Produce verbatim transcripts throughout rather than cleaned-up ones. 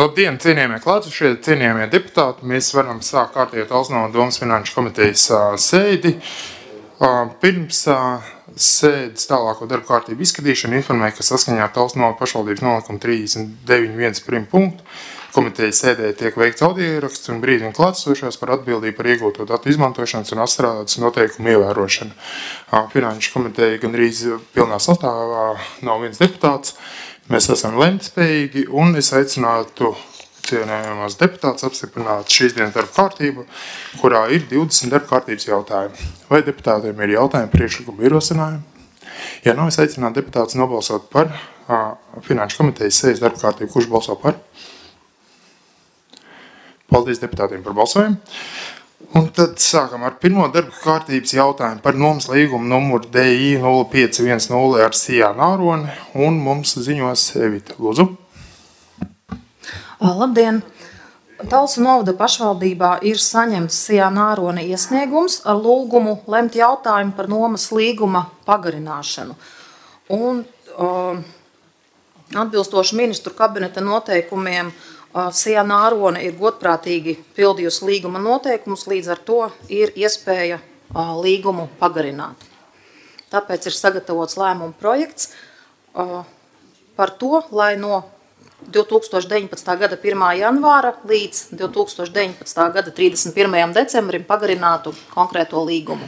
Labdien, cienījamie klātsošie, cienījamie deputāti. Mēs varam sākt kārtējo Talsu domas finanšu komitejas sēdi. Pirms sēdes tālāko darbu kārtību izskatīšanu informēju, ka saskaņā ar Talsu pašvaldības nolikumu trīsdesmit deviņi viens pirmo punktu komitejas sēdē tiek veikts audioieraksts un brīdina klātsošos par atbildību par iegūto datu izmantošanas un atstrādātas noteikumu ievērošanu. Finanšu komiteja gandrīz pilnā sastāvā nav viens deputāts. Mēs esam lemtspējīgi un es aicinātu cienējamās deputātus apstiprināt šīs dienas darba kārtību, kurā ir divdesmit darba kārtības jautājumi. Vai deputātiem ir jautājumi, priekšlikumi, ierosinājumi? Ja nav, es aicinātu deputātus nobalsot par a, finanšu komitejas sēdes darba kārtību. Kurš balso par? Paldies deputātiem par balsojumu. Un tad sākam ar pirmo darba kārtības jautājumu par nomas līgumu numuru D I nulle pieci viens nulle ar Sijānu Āroni, un mums ziņos Evita. Lūdzu. Labdien! Talsu novada pašvaldībā ir saņemts Sijāna Ārona iesniegums ar lūgumu lemt jautājumu par nomas līguma pagarināšanu. Un uh, atbilstoši ministru kabineta noteikumiem Sijāna Ārona ir godprātīgi pildījusi līguma noteikumus, līdz ar to ir iespēja līgumu pagarināt. Tāpēc ir sagatavots lēmuma projekts par to, lai no divi tūkstoši deviņpadsmitā gada pirmā janvāra līdz divi tūkstoši deviņpadsmitā gada trīsdesmit pirmajam decembrim pagarinātu konkrēto līgumu.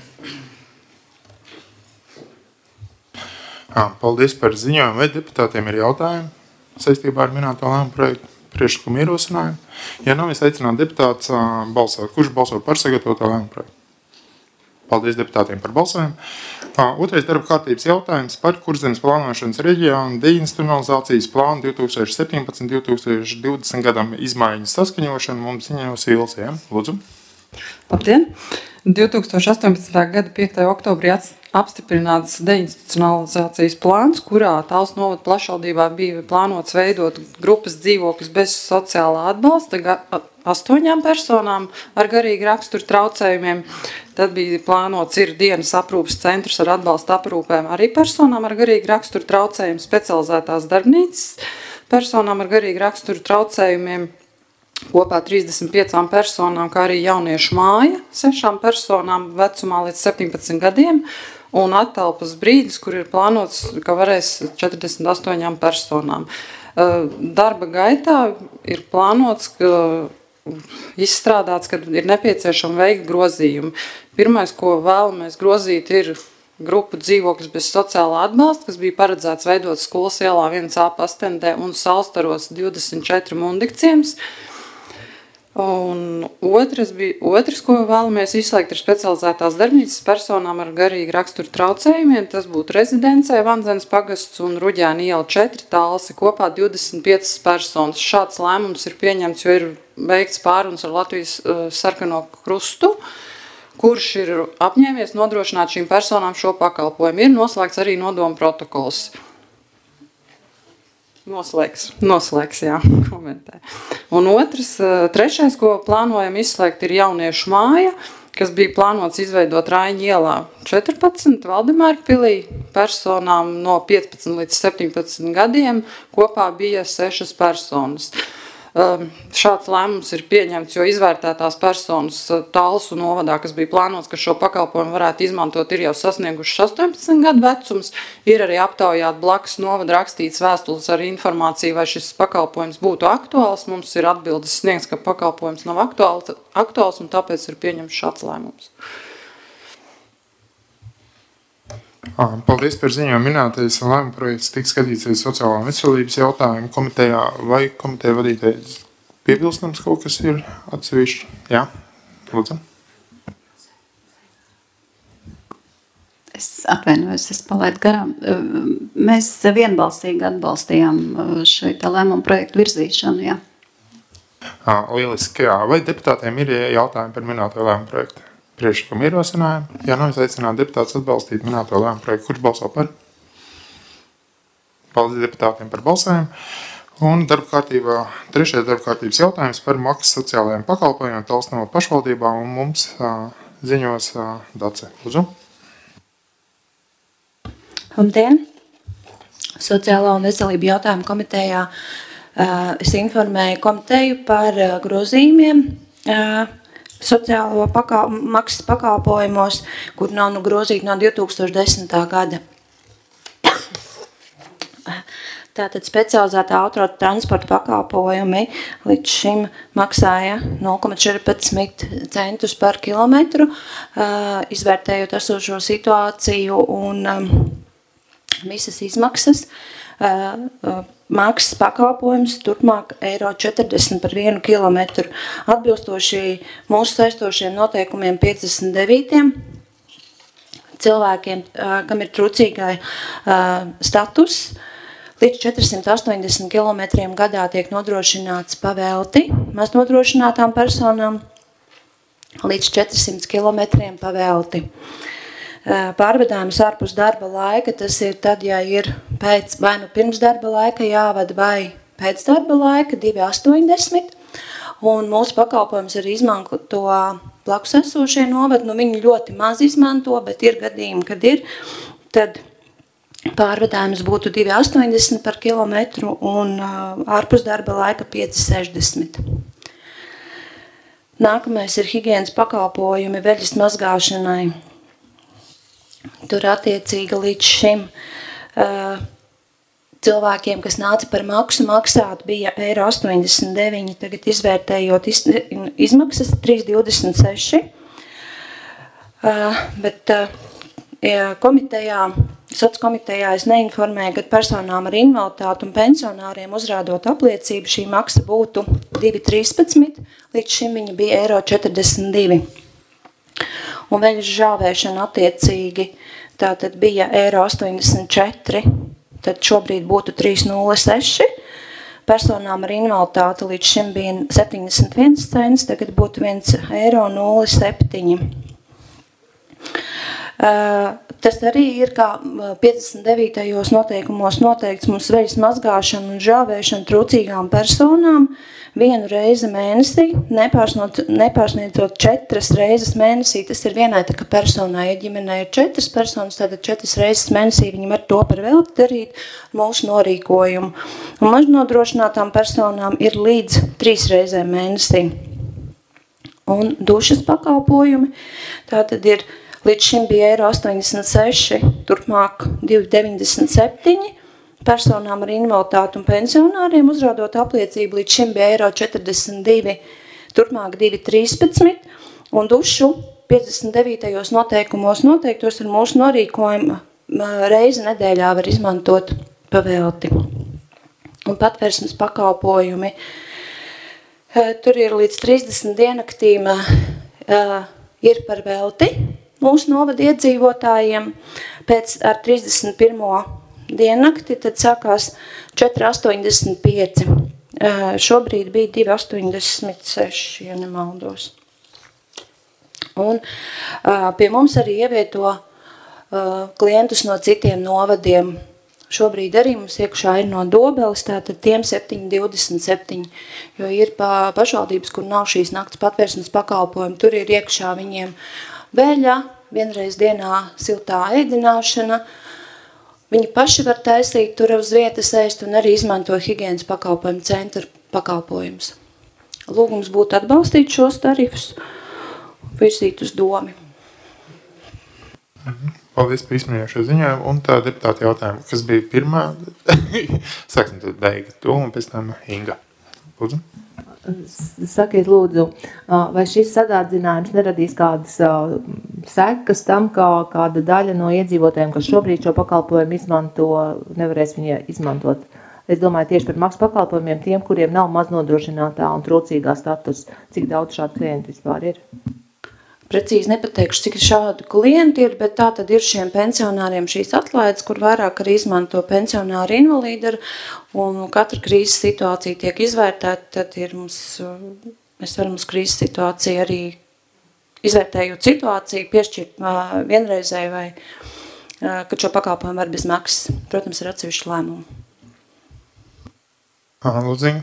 Paldies par ziņojumu. Vai deputātiem ir jautājumi saistībā ar minēto lēmumu projektu? Priekšlikumu ierosinājumu. Ja nav, es aicinātu deputātus balsot. Kurš balso par sagatavoto lēmumu projektu? Paldies deputātiem par balsojumu. Otrais darba kārtības jautājums par Kurzemes plānošanas reģionu deinstitucionalizācijas plānu divi tūkstoši septiņpadsmit līdz divi tūkstoši divdesmit gadam izmaiņas saskaņošanu. Mums ziņos Ilse, ja? Lūdzu. Labdien! divi tūkstoši astoņpadsmitā gada piektajā oktobrī apstiprināts deinstitucionalizācijas plāns, kurā Talsu novada pašvaldībā bija plānots veidot grupas dzīvokļus bez sociālā atbalsta astoņām personām ar garīgu raksturu traucējumiem. Tad bija plānots ir dienas aprūpes centrs ar atbalsta aprūpēm arī personām ar garīgu raksturu traucējumu, specializētās darbnīcas personām ar garīgu raksturu traucējumiem, kopā trīsdesmit piecām personām, kā arī jauniešu māja, sešām personām vecumā līdz septiņpadsmit gadiem, un attelpas brīdis, kur ir plānots, ka varēs četrdesmit astoņām personām. Darba gaitā ir plānots, ka izstrādāts, ka ir nepieciešama veikt grozījumi. Pirmais, ko vēlamies grozīt, ir grupu dzīvokļus bez sociālā atbalsta, kas bija paredzēts veidot skolas ielā viens A Pastendē un Salstaros divdesmit četri Mundikciems. Un otrs, bija, otrs, ko vēlamies izslēgt, ir specializētās darbnīcas personām ar garīgu raksturu traucējumiem. Tas būtu rezidencē Vanzenes pagasts un Ruģēna iela četri Talsi, kopā divdesmit piecas personas. Šāds lēmums ir pieņemts, jo ir veikts pārunas ar Latvijas uh, sarkano krustu, kurš ir apņēmies nodrošināt šīm personām šo pakalpojumu. Ir noslēgts arī nodoma protokols. Noslēgs, noslēgs, jā, komentē. Un otrs, trešais, ko plānojam izslēgt, ir jauniešu māja, kas bija plānots izveidot Raiņa ielā četrpadsmit Valdemāra pilī personām no piecpadsmit līdz septiņpadsmit gadiem, kopā bija sešas personas. Šāds lēmums ir pieņemts, jo izvērtētās personas Talsu novadā, kas bija plānots, ka šo pakalpojumu varētu izmantot, ir jau sasnieguši astoņpadsmit gadu vecums. Ir arī aptaujāt blakus novada rakstīts vēstules ar informāciju, vai šis pakalpojums būtu aktuāls. Mums ir atbildes sniegts, ka pakalpojums nav aktuāls, aktuāls un tāpēc ir pieņemts šāds lēmums. Paldies par ziņām. Minētais lēmuma projekts tika skatīts arī sociālā veselības jautājumu komitejā. Vai komiteja vadītājs piebilstams kaut kas ir atsevišķi? Jā, lūdzu. Es atvainojos, es palaidu garām. Mēs vienbalsīgi atbalstījām šo lēmumu projektu virzīšanu, jā. Lieliski, jā. Vai deputātiem ir jautājumi par minēto lēmumu projektu? Priekšlikumu ierosinājumu. Ja nav, es aicinātu deputātus atbalstīt minēto lēmumu projektu. Kurš balso par? Paldies deputātiem par balsojumu. Un darba kārtībā, trešais darba kārtības jautājums par maksas sociālajiem pakalpojumiem Talsu novada pašvaldībā, un mums uh, ziņos uh, Dace. Lūdzu. Labdien! Sociālā un veselība jautājumu komitejā es informēju komiteju par grozījumiem sociālo pakal, maksas pakalpojumos, kur nav nu grozīti no divi tūkstoši desmitā gada. Tātad specializētā autotransporta pakalpojumi līdz šim maksāja nulle komats četrpadsmit centus par kilometru, izvērtējot esošo situāciju un visas izmaksas. Maksas pakalpojums turpmāk eiro četrdesmit par vienu kilometru, atbilstoši mūsu saistošiem noteikumiem piecdesmit devītiem cilvēkiem, kam ir trūcīgai status, līdz četrsimt astoņdesmit kilometriem gadā tiek nodrošināts pavelti maznodrošinātām personām, līdz četrsimt kilometriem pavelti. Pārvedājums ārpus darba laika, tas ir tad, ja ir pēc, vai nu pirms darba laika jāvada vai pēc darba laika, divi astoņdesmit, un mūsu pakalpojums arī izmanto blakus esošie novadi, nu viņi ļoti maz izmanto, bet ir gadījumi, kad ir, tad pārvedājums būtu divi astoņdesmit par kilometru un ārpus darba laika pieci sešdesmit. Nākamais ir higienas pakalpojumi veļas mazgāšanai. Tur attiecīgi līdz šim uh, cilvēkiem, kas nāca par maksu maksāt, bija eiro astoņdesmit deviņi, tagad izvērtējot iz, izmaksas trīs divdesmit seši. Uh, bet uh, komitejā, sociokomitejā es neinformēju, ka personām ar invaliditāti un pensionāriem uzrādot apliecību šī maksa būtu divi trīspadsmit, līdz šim viņa bija eiro četrdesmit divi. Un veļas žāvēšana attiecīgi tātad bija eiro astoņdesmit četri, tad šobrīd būtu trīs nulle seši. Personām ar invaliditāti līdz šim bija septiņdesmit viens cents, tagad būtu viens eiro nulle septiņi. Uh, tas arī ir kā piecdesmit devītajos noteikumos noteikts mums veļas mazgāšana un žāvēšana trūcīgām personām vienu reizi mēnesī, nepārsniedzot četras reizes mēnesī. Tas ir vienai tā kā personai, ja ģimenē ir četras personas, tātad četras reizes mēnesī viņi var to par velti darīt mūsu norīkojumu. Un mažnodrošinātām personām ir līdz trīs reizēm mēnesī. Un dušas pakalpojumi, tātad ir līdz šim bija eiro astoņdesmit seši, turpmāk divi deviņdesmit septiņi. Personām ar invaliditāti un pensionāriem uzrādot apliecību līdz šim bija eiro četrdesmit divi, turpmāk divi trīspadsmit, un dušu piecdesmit devītajos noteikumos noteiktos ar mūsu norīkojumu reizi nedēļā var izmantot pavelti. Un patvērsmes pakalpojumi. Tur ir līdz trīsdesmit diennaktīm ir par velti mūsu novada iedzīvotājiem. Pēc ar trīsdesmit pirmo diennakti, tad sākās četri astoņdesmit pieci. Šobrīd bija divi astoņdesmit seši, ja nemaldos. Un pie mums arī ievieto klientus no citiem novadiem. Šobrīd arī mums iekšā ir no Dobeles, tātad tiem septiņi divdesmit septiņi, jo ir pa pašvaldības, kur nav šīs nakts patvērsmes pakalpojumi, tur ir iekšā viņiem veļa, vienreiz dienā siltā ēdināšana. Viņi paši var taisīt tur uz vietas ēst un arī izmanto higienas pakalpojumu centru pakalpojumus. Lūgums būtu atbalstīt šos tarifus, virzīt uz domi. Paldies par izmējošo ziņojumu un tā deputāta jautājumu, kas bija pirmā. Sāksim tad beigt to un pēc tam Inga. Lūdzu. Sakiet, lūdzu, vai šis sadārdzinājums neradīs kādas sekas tam, kā kāda daļa no iedzīvotājiem, kas šobrīd šo pakalpojumu izmanto, nevarēs viņa izmantot? Es domāju tieši par maksu pakalpojumiem tiem, kuriem nav maznodrošinātā un trūcīgā status. Cik daudz šādu klientu vispār ir? Precīzi nepateikšu, cik šādu klientu ir, bet tā tad ir šiem pensionāriem šīs atlaides, kur vairāk arī izmanto pensionāri invalīdi, un katra krīzes situācija tiek izvērtēta, tad ir mums, mēs varam uz krīzes situāciju arī, izvērtējot situāciju, piešķirt vienreizēji vai, kad šo pakalpojumu var bez maksas, protams, ir atsevišķi lēmumu. Lūdzu.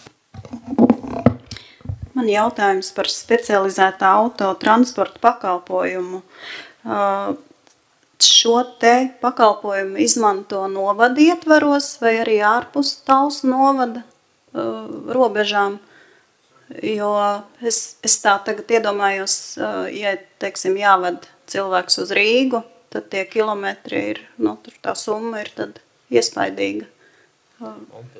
Man jautājums par specializētā auto transporta pakalpojumu. Šo te pakalpojumu izmanto novada ietvaros vai arī ārpus Talsu novada? uh, robežām, jo es, es tā tagad iedomājos, uh, ja, teiksim, jāved cilvēks uz Rīgu, tad tie kilometri ir, nu, tur tā summa ir tad iespaidīga. Uh,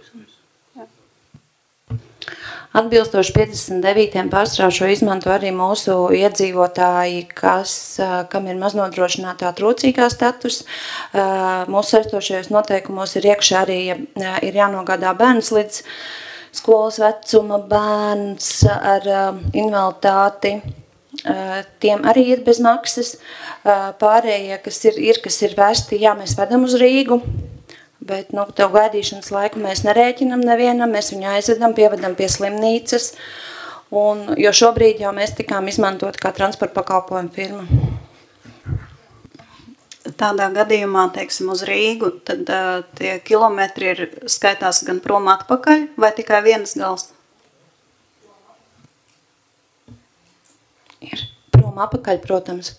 Atbilstoši piecdesmit devītajam pārstrāvu šo izmanto arī mūsu iedzīvotāji, kas, kam ir maznodrošinātā trūcīgā status. Mūsu saistošajos noteikumos ir iekšā arī, ja ir jānogādā bērns līdz skolas vecuma, bērns ar invaliditāti. Tiem arī ir bez maksas. Pārējie, kas ir, ir, kas ir vērsti, jā, mēs vedam uz Rīgu, bet nu, tev gaidīšanas laiku mēs nerēķinam nevienam, mēs viņu aizvedam, pievedam pie slimnīcas, un, jo šobrīd jau mēs tikām izmantot kā transporta pakalpojumu firma. Tādā gadījumā, teiksim, uz Rīgu, tad uh, tie kilometri ir skaitās gan prom atpakaļ, vai tikai vienas gals? Ir prom atpakaļ, protams.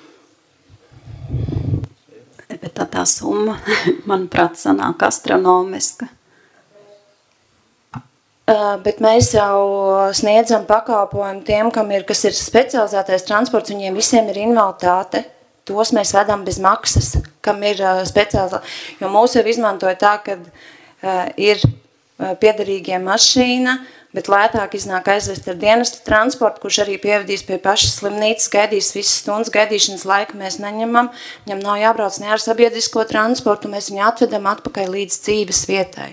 Bet tā, tā summa, manuprāt, sanāk astronomiska. Uh, bet mēs jau sniedzam pakalpojumu tiem, kam ir, kas ir specializētais transports, viņiem visiem ir invaliditāte. Tos mēs vedam bez maksas, kam ir uh, speciālā. Jo mūsu jau izmantoja tā, ka uh, ir uh, piederīgie mašīna, bet lētāk iznāk aizvest ar dienestu transportu, kurš arī pievedīs pie pašas slimnīcas, gaidīs visas stundas, gaidīšanas laiku mēs neņemam, viņam nav jābrauc ne ar sabiedrisko transportu, mēs viņu atvedam atpakaļ līdz dzīves vietai.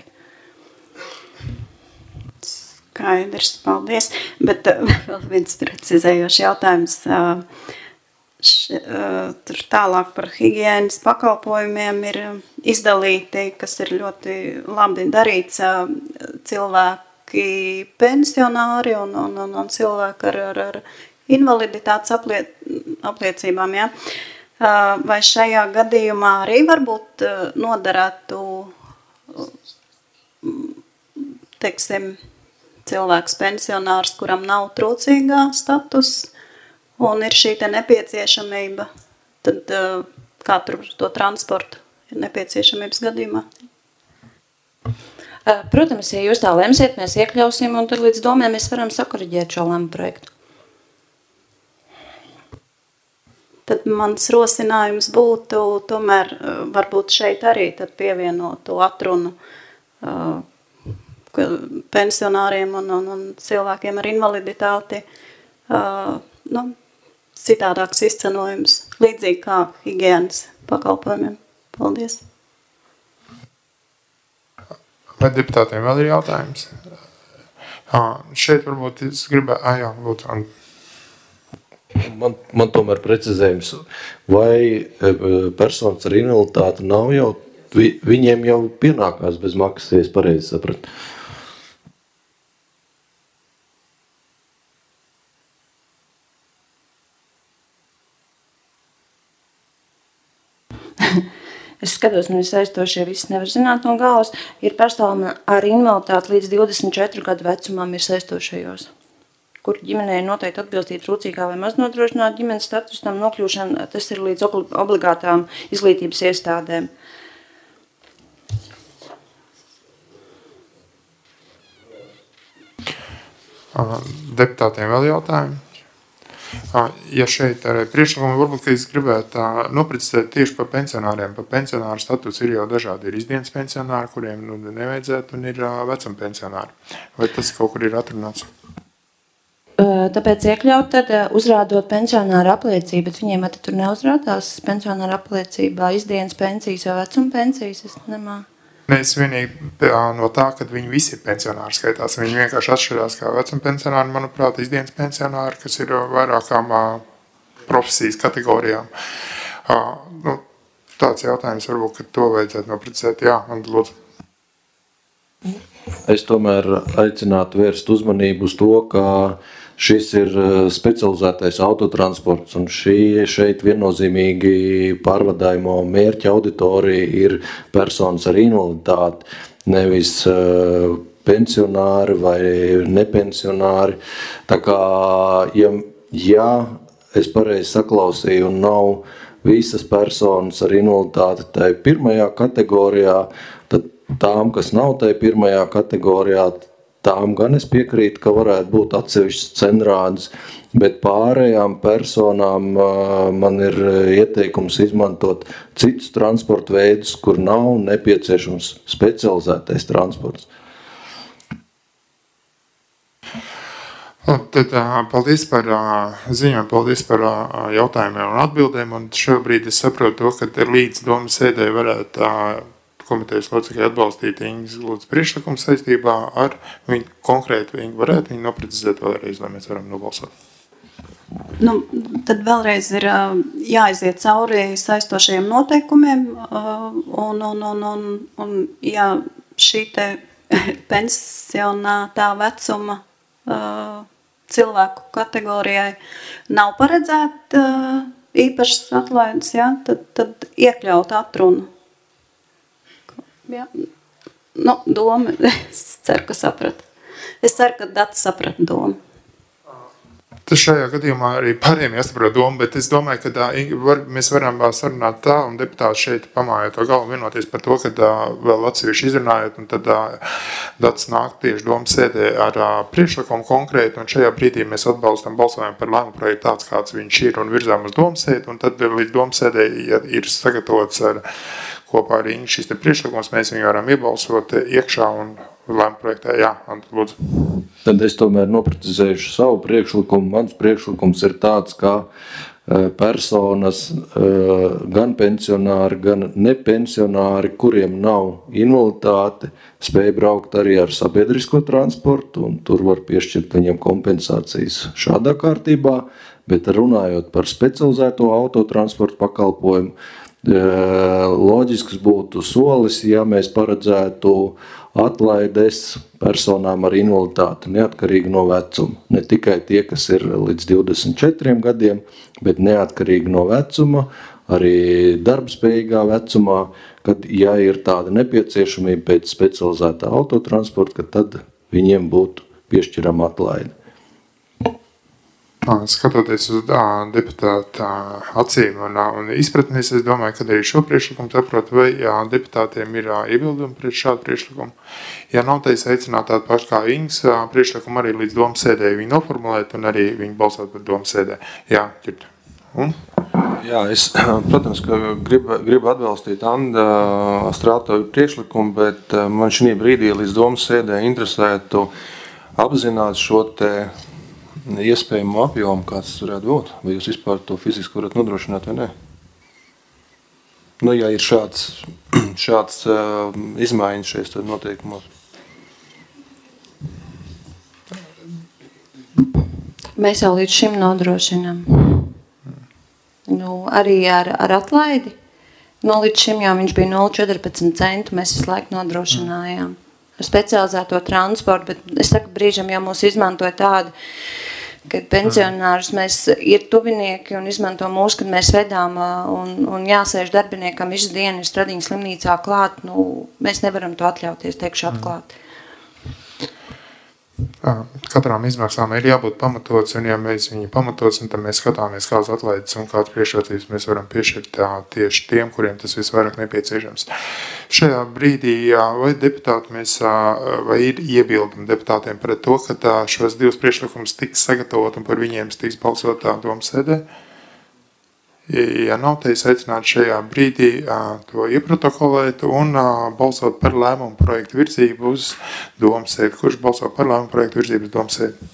Skaidrs, paldies. Bet uh, vēl viens precizējošs jautājums. Uh, š, uh, tur tālāk par higienas pakalpojumiem ir izdalīti, kas ir ļoti labi darīts uh, cilvēku, pensionāri un, un, un, un cilvēki ar, ar, ar invaliditātes apliec, apliecībām. Ja? Vai šajā gadījumā arī varbūt noderētu, teiksim, cilvēks pensionārs, kuram nav trūcīgā status un ir šī te nepieciešamība, tad kā tur to transportu ir nepieciešamības gadījumā? Protams, ja jūs tā lemsiet, mēs iekļausim, un tad līdz domē mēs varam sakoriģēt šo lemu projektu. Tad mans rosinājums būtu tomēr varbūt šeit arī tad pievienot to atrunu uh, pensionāriem un, un, un cilvēkiem ar invaliditāti. Uh, nu, citādāks izcenojums, līdzīgi kā higienas pakalpojumiem. Paldies! Vai deputātiem vēl ir jautājums? À, šeit varbūt es gribētu, ah, jā, lūdzu. Man, man tomēr precizējums, vai personas ar invaliditāti nav jau, vi, viņiem jau pienākās bez maksas, ja es pareizi sapratu. Es skatos, man ir saistošie, viss nevar zināt no galas. Ir persona ar invaliditāti līdz divdesmit četru gadu vecumam ir saistošajos, kur ģimenei noteikti atbilstība trūcīgā vai maznodrošināta ģimenes statusam nokļūšana, tas ir līdz obligātām izglītības iestādēm. Deputātiem vēl jautājumi? Ja šeit arī priekšlikumi, varbūt, ka es gribētu noprecizēt tieši par pensionāriem. Par pensionāru status ir jau dažādi. Ir izdienas pensionāri, kuriem nu, nevajadzētu, un ir vecuma pensionāri. Vai tas kaut kur ir atrunāts? Tāpēc iekļaut tad uzrādot pensionāru apliecību, bet viņiem tad tur neuzrādās pensionāru apliecībā izdienas pensijas vai vecuma pensijas, es nemā. Ne, es vienīgi no tā, ka viņi visi ir pensionāri skaitās. Viņi vienkārši atšķirās kā vecuma pensionāri, manuprāt, izdienas pensionāri, kas ir vairākām profesijas kategorijām. Nu, tāds jautājums varbūt, ka to vajadzētu noprecēt. Jā, man lūdzu. Es tomēr aicinātu vērst uzmanību uz to, ka šis ir specializētais autotransports, un šī šeit viennozīmīgi pārvadājumu mērķa auditorija ir personas ar invaliditāti, nevis uh, pensionāri vai nepensionāri. Tā kā, ja, ja es pareizi saklausīju un nav visas personas ar invaliditāti tai pirmajā kategorijā, tad tām, kas nav tai pirmajā kategorijā, tām gan es piekrītu, ka varētu būt atsevišķas cenrādes, bet pārējām personām man ir ieteikums izmantot citus transporta veidus, kur nav nepieciešams specializētais transports. Tad paldies par ziņojumu, paldies par jautājumiem un atbildēm, un šobrīd es saprotu to, ka līdz domas sēdē varētu komitejas locekļi atbalstīt Ingas lūdzu priekšlikumu saistībā ar viņu konkrēti, viņi varētu viņu noprecizēt vēlreiz, lai mēs varam nobalsot. Nu, tad vēlreiz ir jāaiziet cauri saistošajiem noteikumiem, un, un, un, un, un ja šī te pensionātā vecuma cilvēku kategorijai nav paredzēta īpašas atlaides, ja, tad, tad iekļaut atrunu. Ja. Nu, doma, es ceru, ka sapratu. Es ceru, ka Dats saprata domu. Tas šajā gadījumā arī pārējiem jāsaprot domu, bet es domāju, ka tā, var, mēs varam sarunāt tā, un deputāti šeit pamājot to galvu vienoties par to, ka tā, vēl atsevišķi izrunājot, un tad tā, Dats nāk tieši domas sēdē ar priekšlikumu konkrēti, un šajā brīdī mēs atbalstam balsojumu par lēmumu projektu tāds, kāds viņš ir, un virzām uz domas sēdi, un tad līdz domas sēdē, ja ir sagatavots ar kopā ar Ingu šis te priekšlikums, mēs viņu varam iebalsot iekšā un lēmumu projektā. Jā, Anta, lūdzu. Tad es tomēr noprecizējuši savu priekšlikumu. Mans priekšlikums ir tāds, ka personas, gan pensionāri, gan nepensionāri, kuriem nav invaliditāte, spēj braukt arī ar sabiedrisko transportu, un tur var piešķirt viņiem kompensācijas šādā kārtībā, bet runājot par specializēto autotransportu pakalpojumu, loģisks būtu solis, ja mēs paredzētu atlaides personām ar invaliditāti neatkarīgi no vecuma. Ne tikai tie, kas ir līdz divdesmit četriem gadiem, bet neatkarīgi no vecuma, arī darbspējīgā vecumā, kad, ja ir tāda nepieciešamība pēc specializētā autotransporta, ka tad viņiem būtu piešķirama atlaide. Skatoties uz deputāta acīm un, un izpratnēs, es domāju, ka arī šo priekšlikumu saprot, vai jā, deputātiem ir iebildumi pret šādu priekšlikumu. Ja nav, tad es aicinātu tādu pašu kā Ingas priekšlikumu arī līdz domas sēdē viņu noformulēt un arī viņu balsot par domas sēdē. Jā, ķirt. Un? Jā, es, protams, ka gribu, gribu atbalstīt Anda Strātoju priekšlikumu, bet man šī brīdī līdz domas sēdē interesētu apzināt šo te iespējamo apjomu, kāds tas varētu būt, vai jūs vispār to fiziski varat nodrošināt vai ne? Nu, ja ir šāds, šāds uh, izmaiņas šeit noteikumos. Mēs jau līdz šim nodrošinām. Nu, arī ar, ar atlaidi. Nu, līdz šim jau viņš bija nulle četrpadsmit centu, mēs visu laiku nodrošinājām. Ar specializēto transportu, bet es saku, brīžam jau mūs izmantoja tādi, kad pensionārus mēs ir tuvinieki un izmanto mūs, kad mēs vedām un, un jāsēž darbiniekam visu dienu ir Stradiņas slimnīcā klāt, nu, mēs nevaram to atļauties, teikšu atklāt. Katrām izmaksām ir jābūt pamatots, un ja mēs viņu pamatots, un tad mēs skatāmies, kādas atlaides un kādas priekšrocības mēs varam piešķirt tā, tieši tiem, kuriem tas visvairāk nepieciešams. Šajā brīdī, vai deputāti mēs, vai ir iebildumi deputātiem pret to, ka tā, šos divus priekšlikumus tiks sagatavot un par viņiem tiks balsot tā domas sēdē? Ja nav, tad es aicinātu šajā brīdī uh, to ieprotokolēt un uh, balsot par lēmumu projektu virzību uz domas sēdi. Kurš balso par lēmumu projektu virzību uz domas sēdi?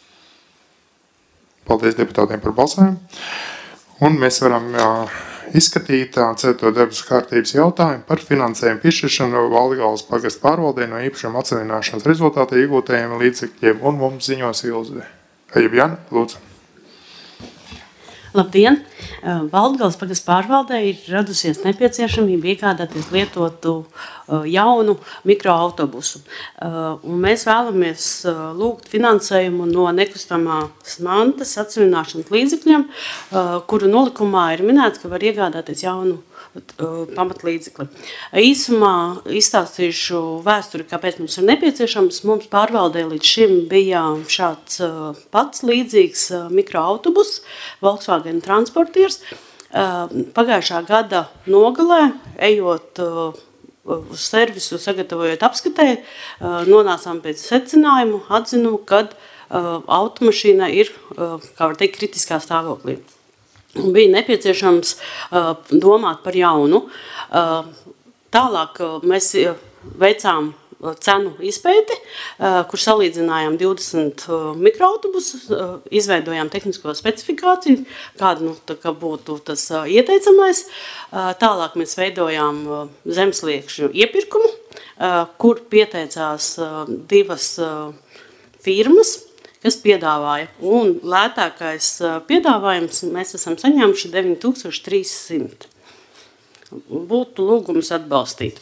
Paldies deputātiem par balsojumu. Un mēs varam uh, izskatīt uh, ceturto darbas kārtības jautājumu par finansējumu piešķiršanu Valdgalas pagasta pārvaldē no īpašām atsevināšanas rezultātā iegūtajiem līdzekļiem, un mums ziņos Ilze. Jana, lūdzu. Labdien! Valdgalas pagasta pārvaldē ir radusies nepieciešamība iegādāties lietotu jaunu mikroautobusu. Un mēs vēlamies lūgt finansējumu no nekustamās mantas atsevināšanas līdzekļiem, kuru nolikumā ir minēts, ka var iegādāties jaunu pamatlīdzekli. Īsumā izstāstīšu vēsturi, kāpēc mums ir nepieciešams. Mums pārvaldē līdz šim bija šāds pats līdzīgs mikroautobus, Volkswagen Transportiers. Pagājušā gada nogalē, ejot uz servisu sagatavojot apskatē, nonācām pēc secinājumu, atzinu, kad automašīna ir, kā var teikt, kritiskā stāvoklī. Un bija nepieciešams domāt par jaunu. Tālāk mēs veicām cenu izpēti, kur salīdzinājām divdesmit mikroautobusus, izveidojām tehnisko specifikāciju, kāda nu, tā kā būtu tas ieteicamais. Tālāk mēs veidojām zemesliekšņu iepirkumu, kur pieteicās divas firmas, kas piedāvāja. Un lētākais piedāvājums mēs esam saņēmuši deviņi tūkstoši trīs simti. Būtu lūgums atbalstīt.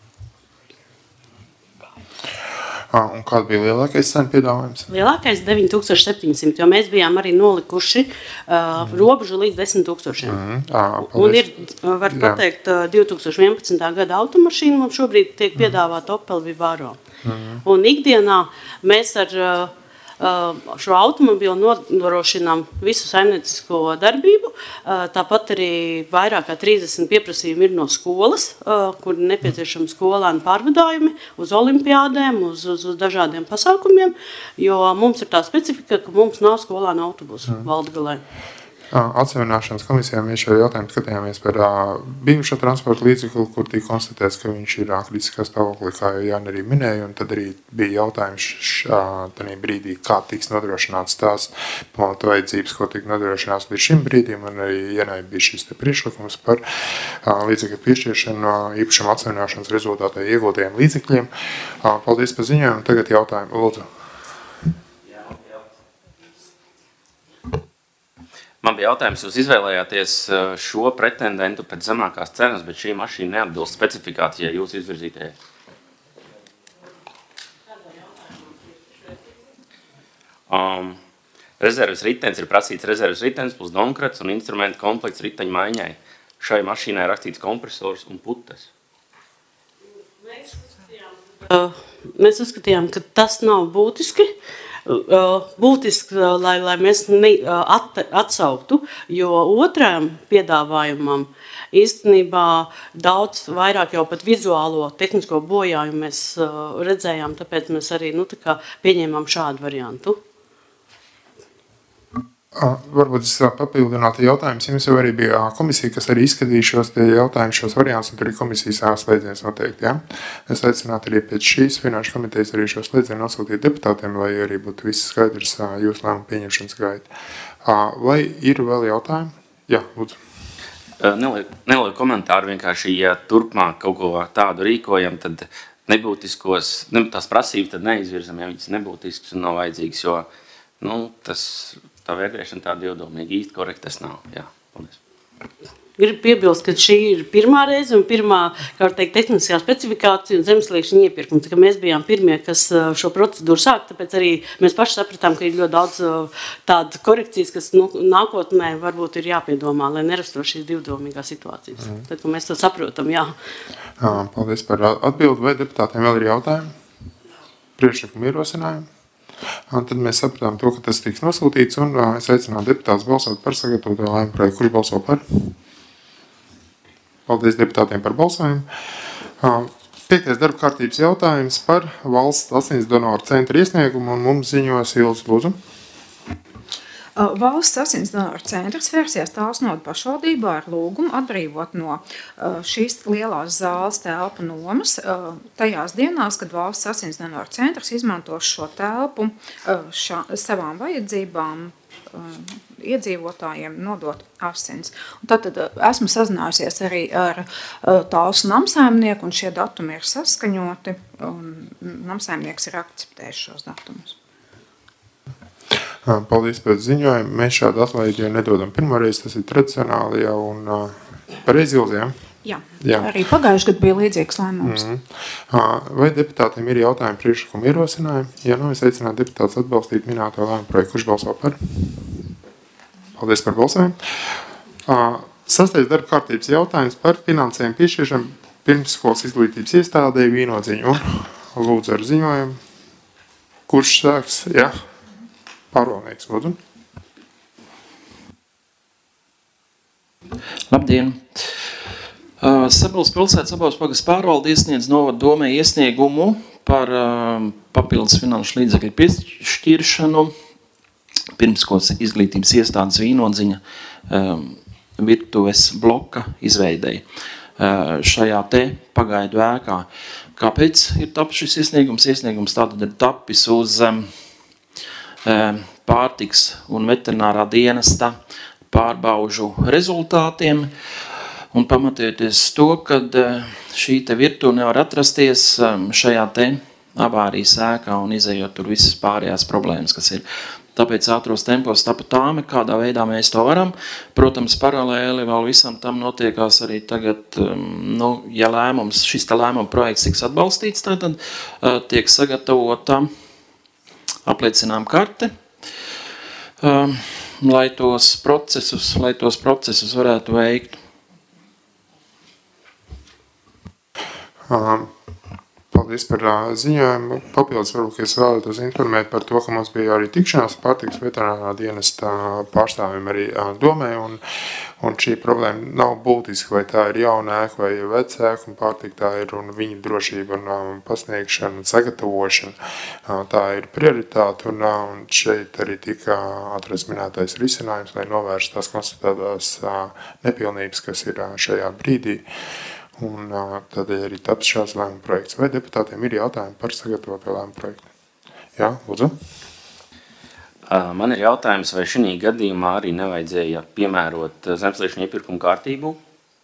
Un kāda bija lielākais cenu piedāvājums? Lielākais deviņi tūkstoši septiņi simti, jo mēs bijām arī nolikuši uh, robežu līdz desmit tūkstošiem. Mm, ā, un ir, var pateikt, divi tūkstoši vienpadsmitā gada automašīna mums šobrīd tiek piedāvāta Opel Vivaro. Mm. Un ikdienā mēs ar uh, šo automobīlu nodrošinām visu saimniecisko darbību. Tāpat arī vairāk kā trīsdesmit pieprasījumi ir no skolas, kur nepieciešami skolēnu pārvadājumi uz olimpiādēm, uz, uz, uz dažādiem pasākumiem, jo mums ir tā specifika, ka mums nav skolēnu autobusu Valdgalē. Atseviļināšanas komisijā mēs šo jautājumu skatījāmies par bijušo transporta līdzekli, kur tika konstatēts, ka viņš ir kritiskā stāvoklī, kā jau Jāni arī minēja, un tad arī bija jautājums tādā brīdī, kā tiks nodrošināts tās pamatu vajadzības, ko tika nodrošināts līdz šim brīdim, un arī Jānai bija šis te priekšlikums par līdzekļu piešķiršanu īpašam atseviļināšanas rezultātā iegūtajiem līdzekļiem. Paldies par ziņojumu, tagad jautājumu, lūdzu. Man bija jautājums, jūs izvēlējāties šo pretendentu pēc zemākās cenas, bet šī mašīna neatbilst specifikācijai jūs izvirzītajai. Um, rezerves ritenis ir prasīts rezerves ritenis plus domkrats un instrumentu komplekts riteņu maiņai. Šai mašīnai rakstīts kompresors un putes. Mēs uzskatījām, uh, mēs uzskatījām, ka tas nav būtiski. Būtiski, lai, lai mēs ne, at, atsauktu, jo otrajam piedāvājumam īstenībā daudz vairāk jau pat vizuālo tehnisko bojājumu mēs redzējām, tāpēc mēs arī nu, tā kā pieņēmām šādu variantu. Varbūt es papildinātu jautājumus. Jums jau arī bija komisija, kas arī izskatīja šos jautājumus, šos variantus, un tur ir komisijas slēdziens noteikti. Ja? Es aicinātu arī pēc šīs finanšu komitejas arī šo slēdzienu nosūtīt deputātiem, lai arī būtu viss skaidrs jūsu lēmumu pieņemšanas gaita. Vai ir vēl jautājumi? Jā, lūdzu. Nelielu komentāru vienkārši, ja turpmāk kaut ko tādu rīkojam, tad nebūtiskos, ne, tās prasības tad neizvirzam, ja viņas nebūtisks un nav vajadzīgs, jo nu, tas... tā vērtēšana tā divdomīgi īsti korekti tas nav. Jā, paldies. Gribu piebilst, ka šī ir pirmā reize un pirmā, kā var teikt, tehniskā specifikācija un zemesliekšņa iepirkums. Tā, mēs bijām pirmie, kas šo procedūru sāk, tāpēc arī mēs paši sapratām, ka ir ļoti daudz tādu korekcijas, kas nu, nākotnē varbūt ir jāpiedomā, lai nerastos šīs divdomīgās situācijas. Mm. Tad, mēs to saprotam, jā. jā. Paldies par atbildi. Vai deputātiem vēl ir jautājumi? Priekšlikumu ierosinājumi? Un tad mēs sapratām to, ka tas tiks nosūtīts, un uh, es aicinātu deputātus balsot par sagatavoto lēmumu projektu. Kurš balso par? Paldies deputātiem par balsojumu. Uh, piektais darba kārtības jautājums par valsts asins donoru centru iesniegumu, un mums ziņos Ilze, lūdzu. Valsts asins donoru centrs vērsījās Tālsnodu pašvaldībā ar lūgumu atbrīvot no šīs lielās zāles telpu nomas tajās dienās, kad valsts asins donoru centrs izmantos šo telpu šā, savām vajadzībām iedzīvotājiem nodot asins. Un tad, tad esmu sazinājusies arī ar Tālsu namsaimnieku, un šie datumi ir saskaņoti, un namsaimnieks ir akceptējis šos datumus. Paldies par ziņojumu. Mēs šādu atlaidi jau nedodam pirmoreiz, tas ir tradicionāli jau un pareizi Ilze, ja? Jā, Jā, arī pagājuši gadu bija līdzīgs lēmums. Mm-hmm. Vai deputātiem ir jautājumi priekšlikumu ierosinājumi? Ja nu, es aicinātu deputātus atbalstīt minēto lēmumu projektu. Kurš balso par? Paldies par balsojumu. Sastais darba kārtības jautājums par finansējumu piešķiršanu pirmsskolas izglītības iestādē Vīnodziņu. Lūdzu ar ziņojumu. Kurš sāks? Jā. Pārvalnieks, lūdzu. Labdien! Sabalas pilsētas abos pagasts pārvalde iesniedz novada domē iesniegumu par papildus finanšu līdzekļu piešķiršanu pirmskolas izglītības iestādes Vīnodziņa virtuves bloka izveidei šajā te pagaidu ēkā. Kāpēc ir tapis šis iesniegums? Iesniegums tātad ir tapis uz pārtiks un veterinārā dienesta pārbaužu rezultātiem. Un pamatojoties to, ka šī te virtuve nevar atrasties šajā te avārijas ēkā un izējot tur visas pārējās problēmas, kas ir. Tāpēc ātros tempos tapa tāme, kādā veidā mēs to varam. Protams, paralēli vēl visam tam notiekās arī tagad, nu, ja lēmums, šis te lēmuma projekts tiks atbalstīts, tātad tiek sagatavota apliecinājuma karte, lai tos procesus, lai tos procesus varētu veikt. Um, paldies par uh, ziņojumu. Papildus varbūt, ka es vēlētos informēt par to, ka mums bija arī tikšanās pārtikas veterinārā dienesta pārstāvjiem arī uh, domē, un, un šī problēma nav būtiska, vai tā ir jauna ēka vai veca ēka, un pārtika tā ir un viņa drošība un um, pasniegšana un sagatavošana. Uh, tā ir prioritāte, un, uh, un šeit arī tika atrasts minētais risinājums, lai novērst tās konstatētās uh, nepilnības, kas ir uh, šajā brīdī. Un uh, tādēļ arī taps šās lēmuma projekts. Vai deputātiem ir jautājumi par sagatavoto lēmuma projektu? Jā, lūdzu. Uh, man ir jautājums, vai šī gadījumā arī nevajadzēja piemērot zemesliekšņu iepirkumu kārtību?